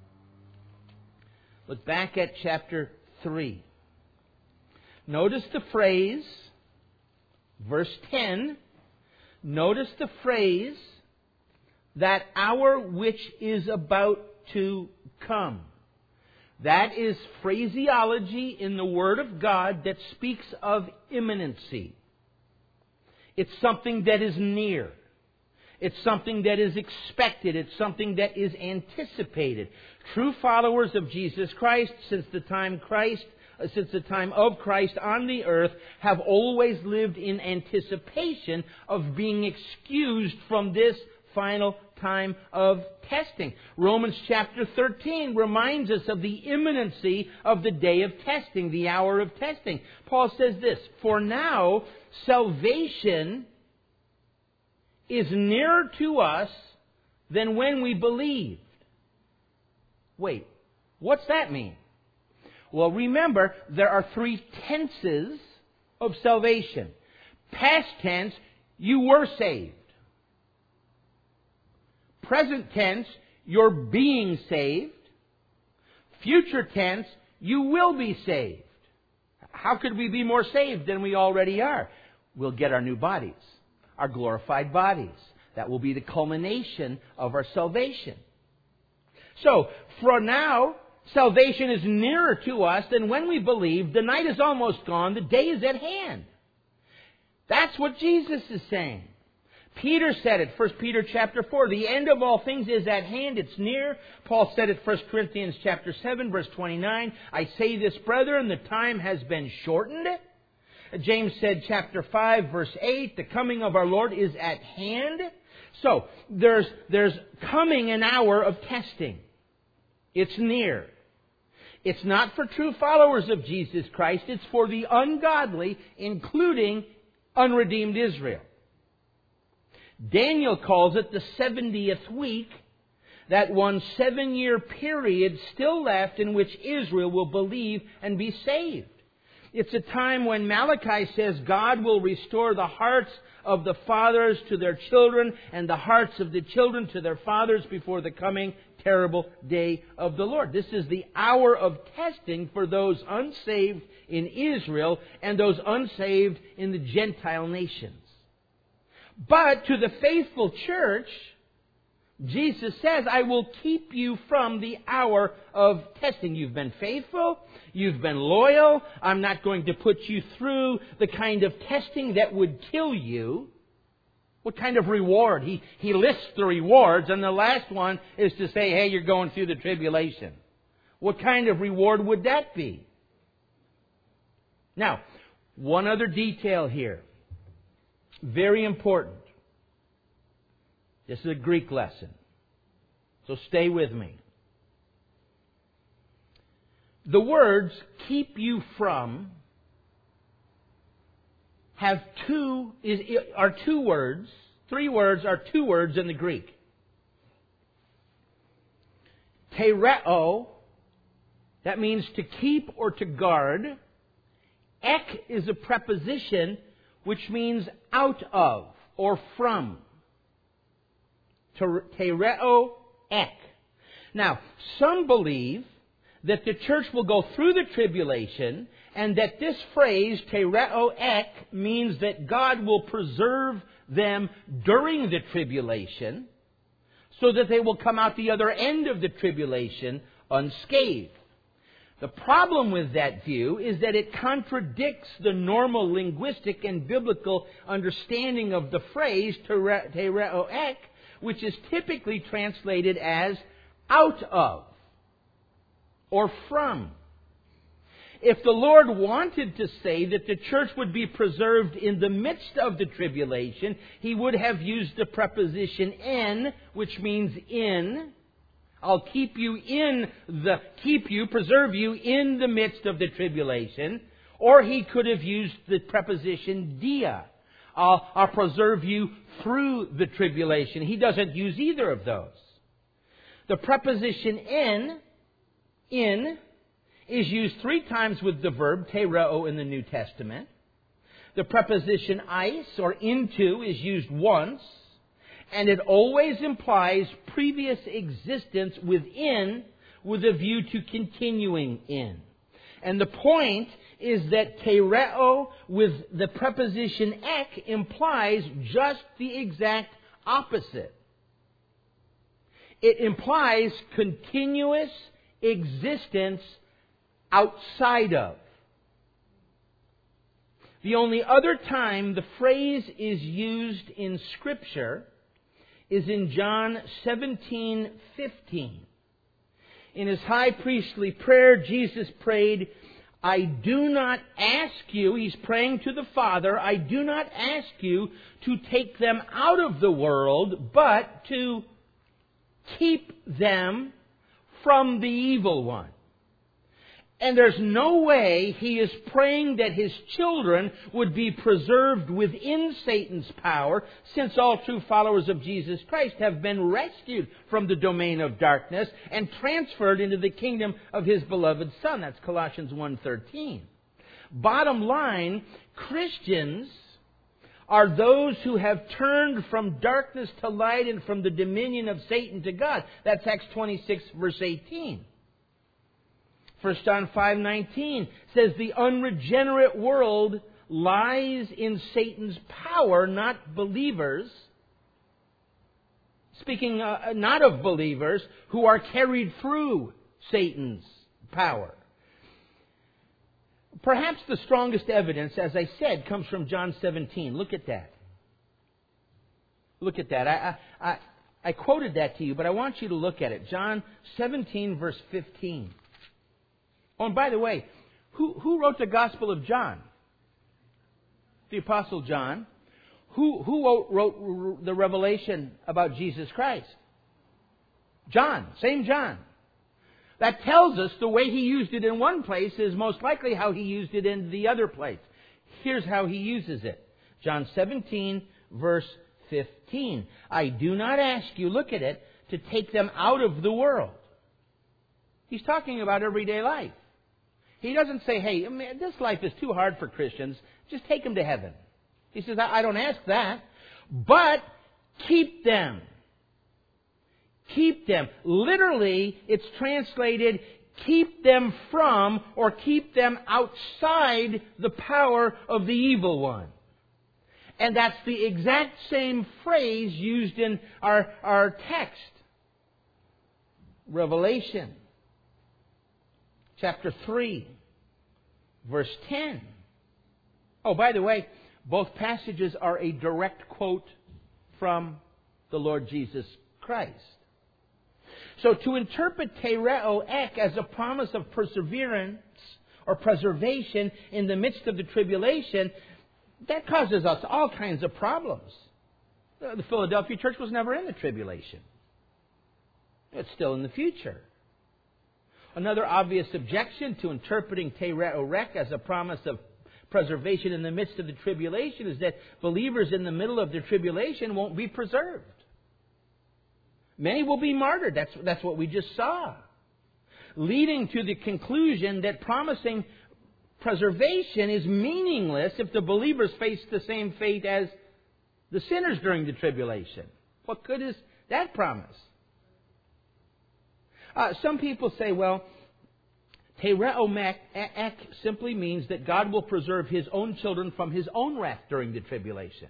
Look back at chapter three. Notice the phrase, verse ten. Notice the phrase, that hour which is about to come. That is phraseology in the Word of God that speaks of imminency. It's something that is near. It's something that is expected. It's something that is anticipated. True followers of Jesus Christ, since the time Christ, uh, since the time of Christ on the earth, have always lived in anticipation of being excused from this final time of testing. Romans chapter thirteen reminds us of the imminency of the day of testing, the hour of testing. Paul says this, "For now, salvation is nearer to us than when we believed." Wait, what's that mean? Well, remember, there are three tenses of salvation. Past tense, you were saved. Present tense, you're being saved. Future tense, you will be saved. How could we be more saved than we already are? We'll get our new bodies, our glorified bodies. That will be the culmination of our salvation. So, for now, salvation is nearer to us than when we believe. The night is almost gone. The day is at hand. That's what Jesus is saying. Peter said it, First Peter chapter four, the end of all things is at hand, it's near. Paul said it, First Corinthians chapter seven, verse twenty-nine, I say this, brethren, the time has been shortened. James said, chapter five, verse eight, the coming of our Lord is at hand. So, there's, there's coming an hour of testing. It's near. It's not for true followers of Jesus Christ, it's for the ungodly, including unredeemed Israel. Daniel calls it the seventieth week, that one seven-year period still left in which Israel will believe and be saved. It's a time when Malachi says God will restore the hearts of the fathers to their children and the hearts of the children to their fathers before the coming terrible day of the Lord. This is the hour of testing for those unsaved in Israel and those unsaved in the Gentile nations. But to the faithful church, Jesus says, I will keep you from the hour of testing. You've been faithful. You've been loyal. I'm not going to put you through the kind of testing that would kill you. What kind of reward? He, he lists the rewards, and the last one is to say, hey, you're going through the tribulation. What kind of reward would that be? Now, one other detail here. Very important. This is a Greek lesson. So stay with me. The words keep you from have two is are two words, three words are two words in the Greek. Tereo, that means to keep or to guard. Ek is a preposition which means out of or from. Tereo ek. Now, some believe that the church will go through the tribulation and that this phrase, tereo ek, means that God will preserve them during the tribulation so that they will come out the other end of the tribulation unscathed. The problem with that view is that it contradicts the normal linguistic and biblical understanding of the phrase tereo ek, which is typically translated as out of or from. If the Lord wanted to say that the church would be preserved in the midst of the tribulation, He would have used the preposition en, which means in. I'll keep you in the, keep you, preserve you in the midst of the tribulation. Or He could have used the preposition dia. I'll, I'll preserve you through the tribulation. He doesn't use either of those. The preposition en, in, is used three times with the verb tereo in the New Testament. The preposition eis, or into, is used once. And it always implies previous existence within with a view to continuing in. And the point is that tereo with the preposition ek implies just the exact opposite. It implies continuous existence outside of. The only other time the phrase is used in Scripture is in John seventeen fifteen. In His high priestly prayer, Jesus prayed, I do not ask you, He's praying to the Father, I do not ask you to take them out of the world, but to keep them from the evil one. And there's no way He is praying that His children would be preserved within Satan's power, since all true followers of Jesus Christ have been rescued from the domain of darkness and transferred into the kingdom of His beloved Son. That's Colossians one thirteen. Bottom line, Christians are those who have turned from darkness to light and from the dominion of Satan to God. That's Acts twenty-six, verse eighteen. First John five nineteen says the unregenerate world lies in Satan's power, not believers. Speaking uh, not of believers who are carried through Satan's power. Perhaps the strongest evidence, as I said, comes from John seventeen. Look at that. Look at that. I, I, I, I quoted that to you, but I want you to look at it. John seventeen, verse fifteen. Oh, and by the way, who, who wrote the Gospel of John? The Apostle John. Who, who wrote, wrote the revelation about Jesus Christ? John. Same John. That tells us the way he used it in one place is most likely how he used it in the other place. Here's how he uses it. John seventeen, verse fifteen. I do not ask you, look at it, to take them out of the world. He's talking about everyday life. He doesn't say, hey, man, this life is too hard for Christians. Just take them to heaven. He says, I don't ask that. But keep them. Keep them. Literally, it's translated, keep them from or keep them outside the power of the evil one. And that's the exact same phrase used in our, our text. Revelation chapter three, verse ten. Oh, by the way, both passages are a direct quote from the Lord Jesus Christ. So to interpret tereo ek as a promise of perseverance or preservation in the midst of the tribulation, that causes us all kinds of problems. The Philadelphia church was never in the tribulation. It's still in the future. Another obvious objection to interpreting tereo ek as a promise of preservation in the midst of the tribulation is that believers in the middle of the tribulation won't be preserved. Many will be martyred. That's, that's what we just saw. Leading to the conclusion that promising preservation is meaningless if the believers face the same fate as the sinners during the tribulation. What good is that promise? Uh, some people say, well, tereo ek simply means that God will preserve His own children from His own wrath during the tribulation.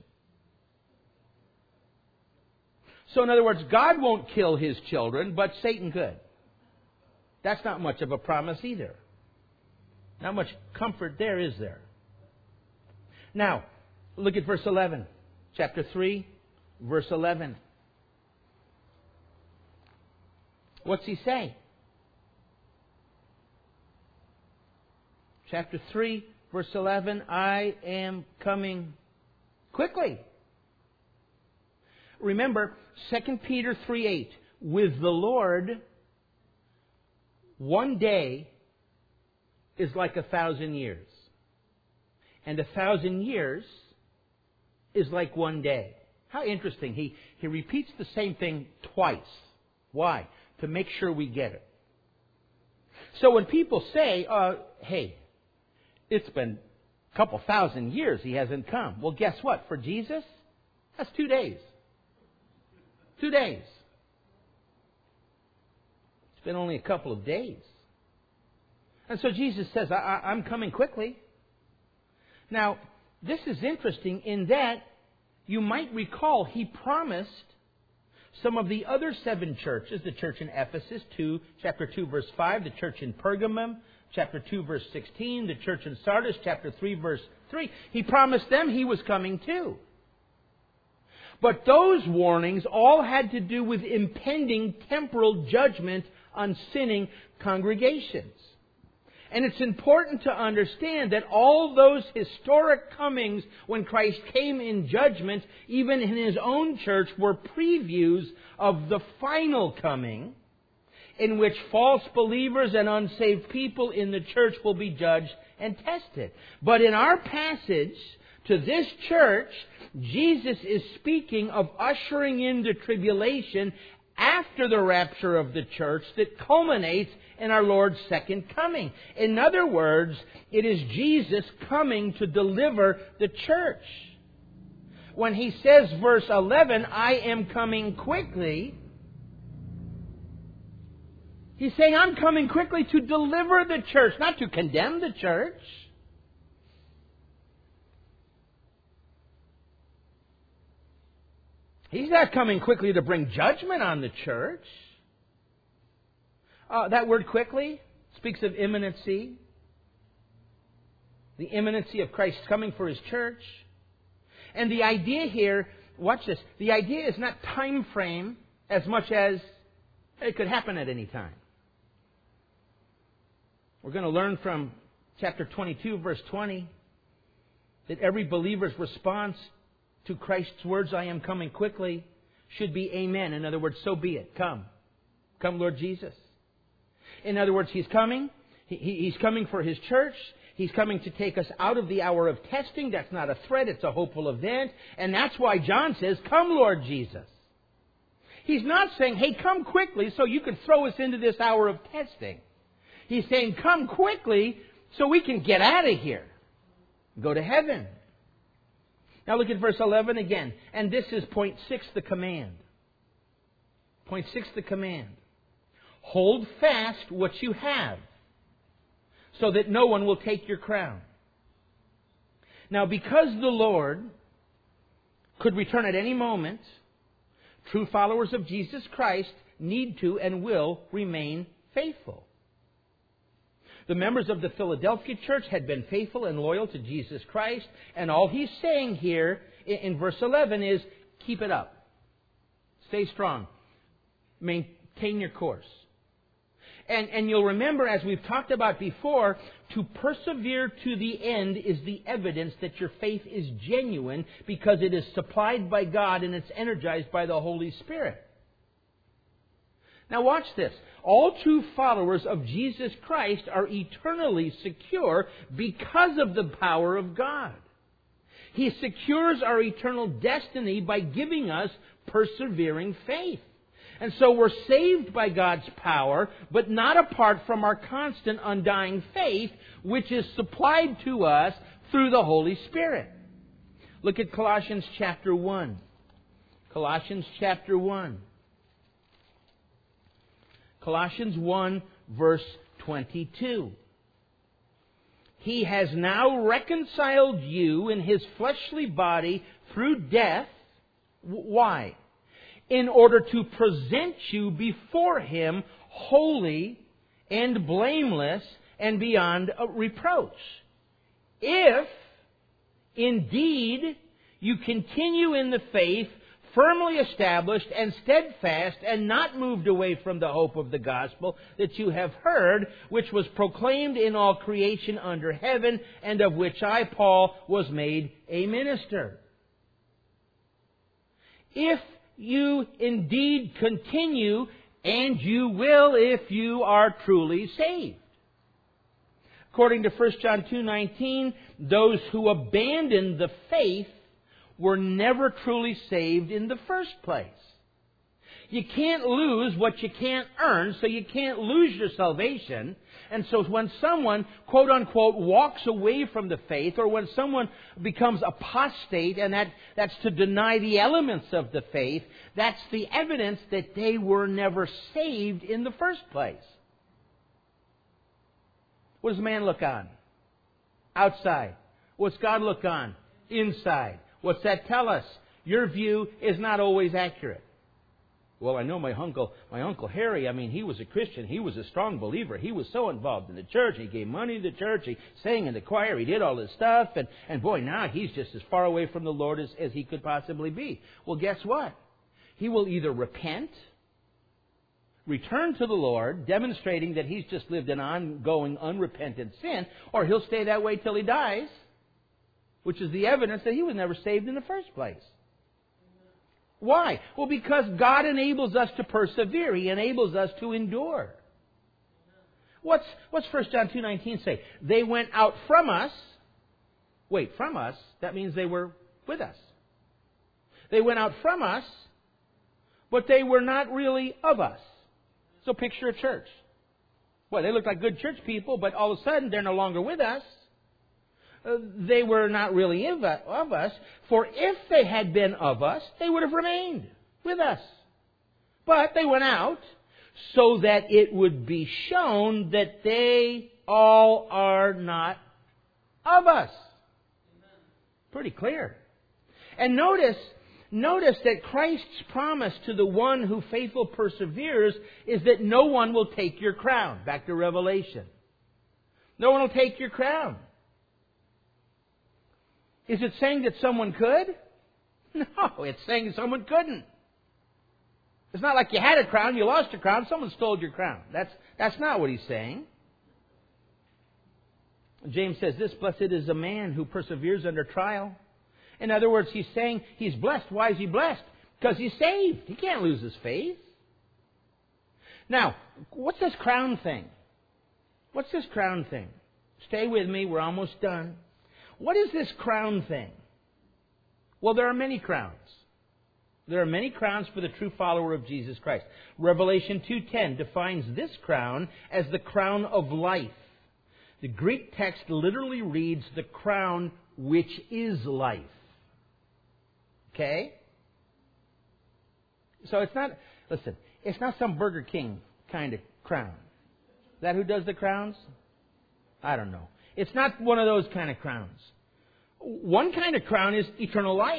So in other words, God won't kill His children, but Satan could. That's not much of a promise either. Not much comfort there, is there? Now, look at verse eleven. Chapter three, verse eleven. What's he say? Chapter three, verse eleven. I am coming quickly. Remember, Second Peter three eight. With the Lord, one day is like a thousand years. And a thousand years is like one day. How interesting. He, he repeats the same thing twice. Why? To make sure we get it. So when people say, uh, hey, it's been a couple thousand years He hasn't come. Well, guess what? For Jesus, that's two days. Two days. It's been only a couple of days. And so Jesus says, I, I, I'm coming quickly. Now, this is interesting in that you might recall He promised some of the other seven churches, the church in Ephesus, two, chapter two, verse five, the church in Pergamum, chapter two, verse sixteen, the church in Sardis, chapter three, verse three. He promised them He was coming too. But those warnings all had to do with impending temporal judgment on sinning congregations. And it's important to understand that all those historic comings when Christ came in judgment, even in His own church, were previews of the final coming, in which false believers and unsaved people in the church will be judged and tested. But in our passage to this church, Jesus is speaking of ushering in the tribulation after the rapture of the church that culminates in our Lord's second coming. In other words, it is Jesus coming to deliver the church. When He says, verse eleven, I am coming quickly, He's saying, I'm coming quickly to deliver the church, not to condemn the church. He's not coming quickly to bring judgment on the church. Uh, that word quickly speaks of imminency. The imminency of Christ coming for His church. And the idea here, watch this, the idea is not time frame as much as it could happen at any time. We're going to learn from chapter twenty-two, verse twenty, that every believer's response to Christ's words, I am coming quickly, should be amen. In other words, so be it. Come. Come, Lord Jesus. In other words, He's coming. He, he's coming for His church. He's coming to take us out of the hour of testing. That's not a threat. It's a hopeful event. And that's why John says, come, Lord Jesus. He's not saying, hey, come quickly so you can throw us into this hour of testing. He's saying, come quickly so we can get out of here. Go to heaven. Now look at verse eleven again. And this is point six, the command. Point six, the command. Hold fast what you have, so that no one will take your crown. Now, because the Lord could return at any moment, true followers of Jesus Christ need to and will remain faithful. The members of the Philadelphia church had been faithful and loyal to Jesus Christ, and all He's saying here in verse eleven is, keep it up. Stay strong. Maintain your course. And, and you'll remember, as we've talked about before, to persevere to the end is the evidence that your faith is genuine, because it is supplied by God and it's energized by the Holy Spirit. Now watch this. All true followers of Jesus Christ are eternally secure because of the power of God. He secures our eternal destiny by giving us persevering faith. And so we're saved by God's power, but not apart from our constant undying faith, which is supplied to us through the Holy Spirit. Look at Colossians chapter one. Colossians chapter one. Colossians one, verse twenty-two. He has now reconciled you in His fleshly body through death. Why? In order to present you before Him holy and blameless and beyond reproach. If, indeed, you continue in the faith, firmly established and steadfast, and not moved away from the hope of the gospel that you have heard, which was proclaimed in all creation under heaven, and of which I, Paul, was made a minister. If you indeed continue, and you will if you are truly saved. According to First John two nineteen, those who abandon the faith were never truly saved in the first place. You can't lose what you can't earn, so you can't lose your salvation. And so when someone, quote unquote, walks away from the faith, or when someone becomes apostate, and that, that's to deny the elements of the faith, that's the evidence that they were never saved in the first place. What does man look on? Outside. What's God look on? Inside. What's that tell us? Your view is not always accurate. Well, I know my uncle, my Uncle Harry, I mean, he was a Christian. He was a strong believer. He was so involved in the church. He gave money to the church. He sang in the choir. He did all this stuff. And, and boy, now he's just as far away from the Lord as, as he could possibly be. Well, guess what? He will either repent, return to the Lord, demonstrating that he's just lived an ongoing, unrepentant sin, or he'll stay that way till he dies, which is the evidence that he was never saved in the first place. Why? Well, because God enables us to persevere. He enables us to endure. What's, what's First John two nineteen say? They went out from us. Wait, from us? That means they were with us. They went out from us, but they were not really of us. So picture a church. Well, they look like good church people, but all of a sudden they're no longer with us. Uh, they were not really of us, for if they had been of us, they would have remained with us. But they went out so that it would be shown that they all are not of us. Pretty clear. And notice, notice that Christ's promise to the one who faithful perseveres is that no one will take your crown. Back to Revelation. No one will take your crown. Is it saying that someone could? No, it's saying someone couldn't. It's not like you had a crown, you lost your crown, someone stole your crown. That's, that's not what he's saying. James says this, blessed is a man who perseveres under trial. In other words, he's saying he's blessed. Why is he blessed? Because he's saved. He can't lose his faith. Now, what's this crown thing? What's this crown thing? Stay with me, we're almost done. What is this crown thing? Well, there are many crowns. There are many crowns for the true follower of Jesus Christ. Revelation two ten defines this crown as the crown of life. The Greek text literally reads the crown which is life. Okay? So it's not, listen, it's not some Burger King kind of crown. Is that who does the crowns? I don't know. It's not one of those kind of crowns. One kind of crown is eternal life.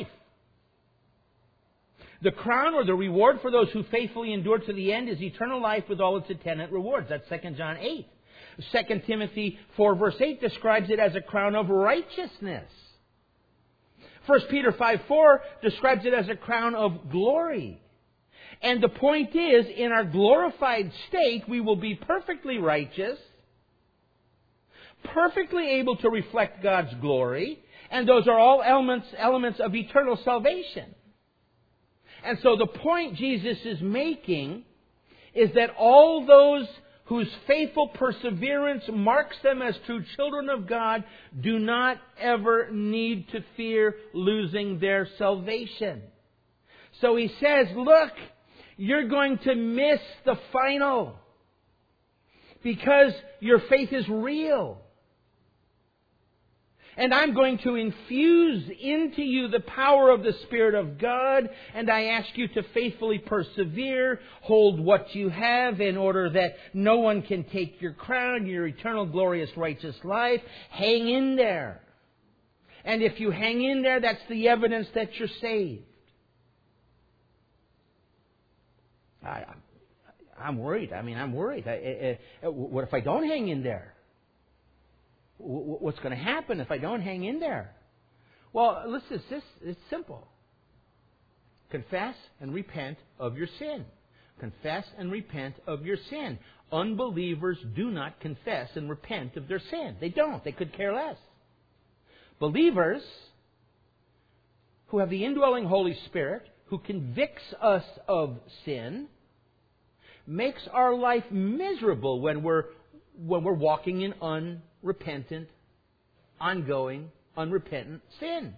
The crown or the reward for those who faithfully endure to the end is eternal life with all its attendant rewards. That's Second John eight. Second Timothy four verse eight describes it as a crown of righteousness. First Peter five four describes it as a crown of glory. And the point is, in our glorified state, we will be perfectly righteous, perfectly able to reflect God's glory, and those are all elements, elements of eternal salvation. And so the point Jesus is making is that all those whose faithful perseverance marks them as true children of God do not ever need to fear losing their salvation. So he says, look, you're going to miss the final because your faith is real. And I'm going to infuse into you the power of the Spirit of God. And I ask you to faithfully persevere. Hold what you have in order that no one can take your crown, your eternal, glorious, righteous life. Hang in there. And if you hang in there, that's the evidence that you're saved. I, I'm worried. I mean, I'm worried. I, I, what if I don't hang in there? What's going to happen if I don't hang in there? Well, listen, it's, it's simple. Confess and repent of your sin. Confess and repent of your sin. Unbelievers do not confess and repent of their sin. They don't. They could care less. Believers who have the indwelling Holy Spirit, who convicts us of sin, makes our life miserable when we're when we're walking in unrepentant, ongoing, unrepentant sin.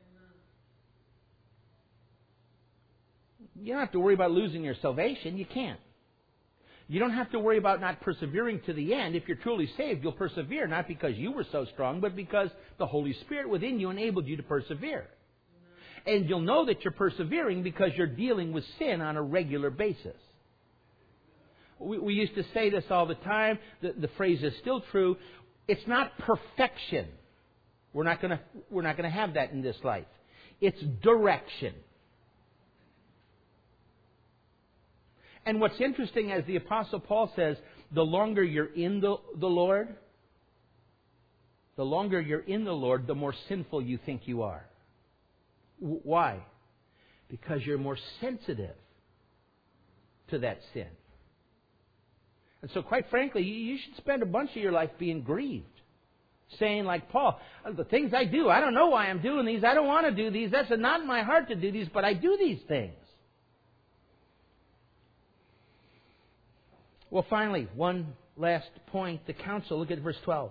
You don't have to worry about losing your salvation. You can't. You don't have to worry about not persevering to the end. If you're truly saved, you'll persevere, not because you were so strong, but because the Holy Spirit within you enabled you to persevere. And you'll know that you're persevering because you're dealing with sin on a regular basis. We, we used to say this all the time. The, the phrase is still true. It's not perfection. We're not going to we're not going to have that in this life. It's direction. And what's interesting, as the Apostle Paul says, the longer you're in the, the Lord, the longer you're in the Lord, the more sinful you think you are. W- why? Because you're more sensitive to that sin. And so, quite frankly, you, you should spend a bunch of your life being grieved. Saying, like Paul, the things I do, I don't know why I'm doing these. I don't want to do these. That's not in my heart to do these, but I do these things. Well, finally, one last point. The counsel. Look at verse twelve.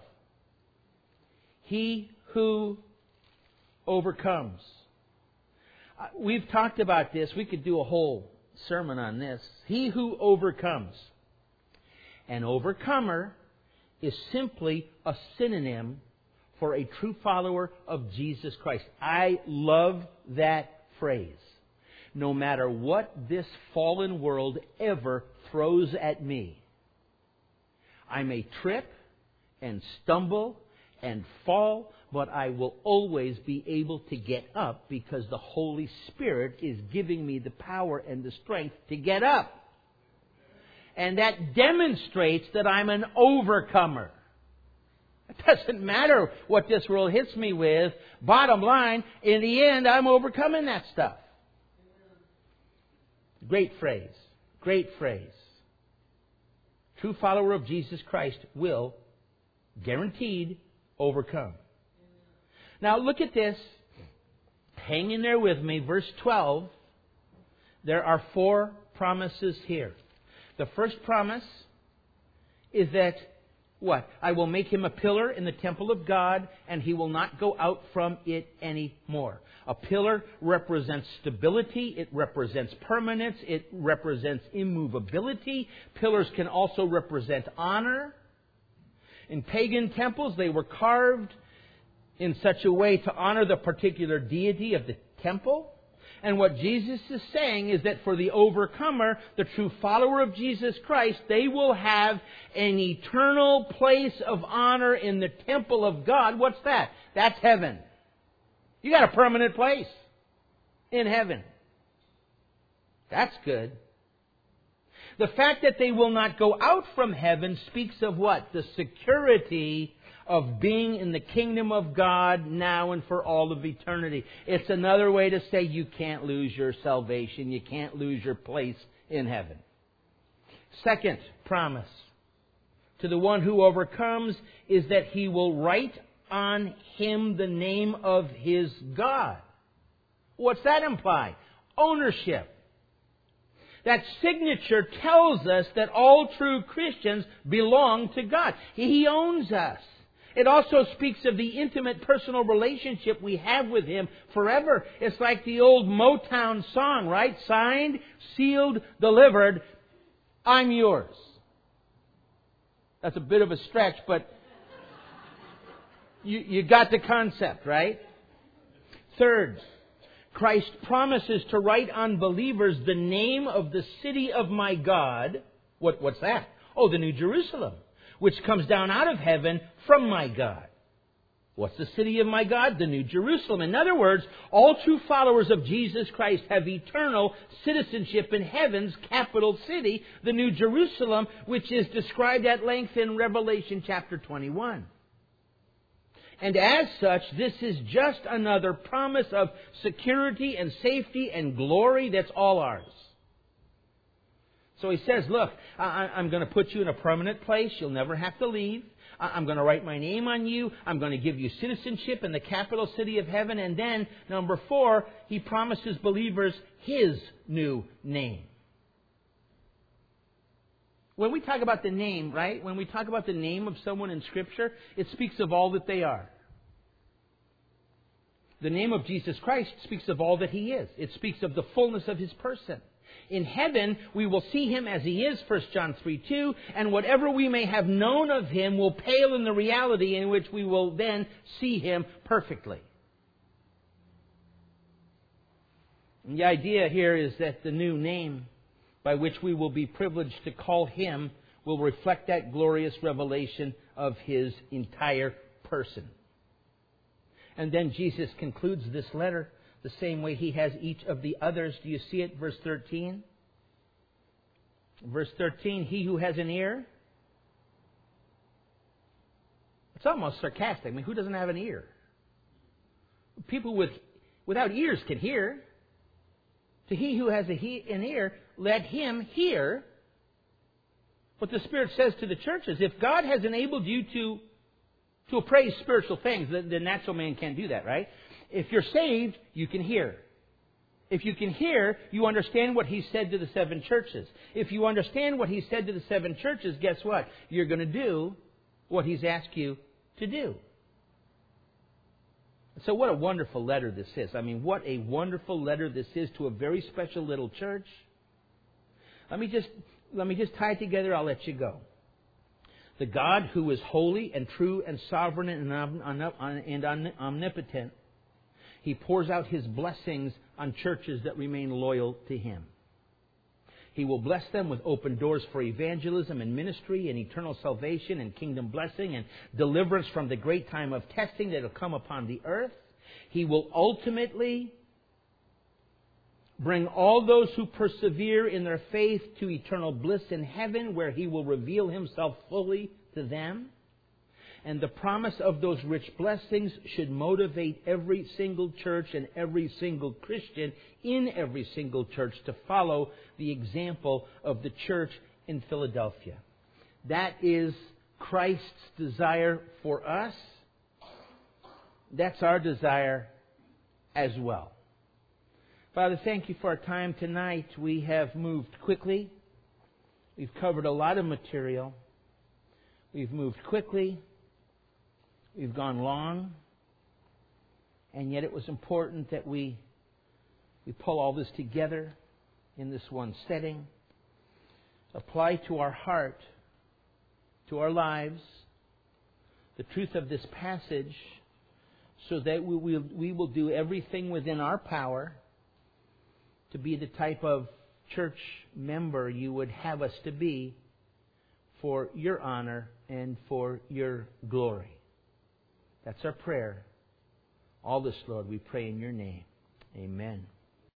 He who overcomes. Uh, we've talked about this. We could do a whole sermon on this. He who overcomes. An overcomer is simply a synonym for a true follower of Jesus Christ. I love that phrase. No matter what this fallen world ever throws at me, I may trip and stumble and fall, but I will always be able to get up because the Holy Spirit is giving me the power and the strength to get up. And that demonstrates that I'm an overcomer. It doesn't matter what this world hits me with. Bottom line, in the end, I'm overcoming that stuff. Great phrase. Great phrase. True follower of Jesus Christ will, guaranteed, overcome. Now look at this. Hang in there with me. Verse twelve. There are four promises here. The first promise is that, what? I will make him a pillar in the temple of God, and he will not go out from it anymore. A pillar represents stability. It represents permanence. It represents immovability. Pillars can also represent honor. In pagan temples, they were carved in such a way to honor the particular deity of the temple. And what Jesus is saying is that for the overcomer, the true follower of Jesus Christ, they will have an eternal place of honor in the temple of God. What's that? That's heaven. You got a permanent place in heaven. That's good. The fact that they will not go out from heaven speaks of what? The security of being in the kingdom of God now and for all of eternity. It's another way to say you can't lose your salvation. You can't lose your place in heaven. Second promise to the one who overcomes is that he will write on him the name of his God. What's that imply? Ownership. That signature tells us that all true Christians belong to God. He owns us. It also speaks of the intimate personal relationship we have with Him forever. It's like the old Motown song, right? Signed, sealed, delivered, I'm yours. That's a bit of a stretch, but you, you got the concept, right? Third, Christ promises to write on believers the name of the city of my God. What, what's that? Oh, the New Jerusalem, which comes down out of heaven from my God. What's the city of my God? The New Jerusalem. In other words, all true followers of Jesus Christ have eternal citizenship in heaven's capital city, the New Jerusalem, which is described at length in Revelation chapter twenty-one. And as such, this is just another promise of security and safety and glory that's all ours. So he says, look, I'm going to put you in a permanent place. You'll never have to leave. I'm going to write my name on you. I'm going to give you citizenship in the capital city of heaven. And then, number four, he promises believers His new name. When we talk about the name, right? When we talk about the name of someone in Scripture, it speaks of all that they are. The name of Jesus Christ speaks of all that He is. It speaks of the fullness of His person. In heaven, we will see Him as He is, First John three two, and whatever we may have known of Him will pale in the reality in which we will then see Him perfectly. And the idea here is that the new name by which we will be privileged to call Him will reflect that glorious revelation of His entire person. And then Jesus concludes this letter the same way He has each of the others. Do you see it? Verse thirteen. Verse thirteen, he who has an ear. It's almost sarcastic. I mean, who doesn't have an ear? People with without ears can hear. To he who has a he, an ear, let him hear what the Spirit says to the churches. If God has enabled you to, to appraise spiritual things, the, the natural man can't do that, right? If you're saved, you can hear. If you can hear, you understand what He said to the seven churches. If you understand what He said to the seven churches, guess what? You're going to do what He's asked you to do. So what a wonderful letter this is. I mean, what a wonderful letter this is to a very special little church. Let me just let me just tie it together. I'll let you go. The God who is holy and true and sovereign and, omn- and omnipotent, He pours out His blessings on churches that remain loyal to Him. He will bless them with open doors for evangelism and ministry and eternal salvation and kingdom blessing and deliverance from the great time of testing that will come upon the earth. He will ultimately bring all those who persevere in their faith to eternal bliss in heaven, where He will reveal Himself fully to them. And the promise of those rich blessings should motivate every single church and every single Christian in every single church to follow the example of the church in Philadelphia. That is Christ's desire for us. That's our desire as well. Father, thank You for our time tonight. We have moved quickly. We've covered a lot of material. We've moved quickly. We've gone long, and yet it was important that we we pull all this together in this one setting, apply to our heart, to our lives, the truth of this passage, so that we will, we will do everything within our power to be the type of church member You would have us to be for Your honor and for Your glory. That's our prayer. All this, Lord, we pray in Your name. Amen.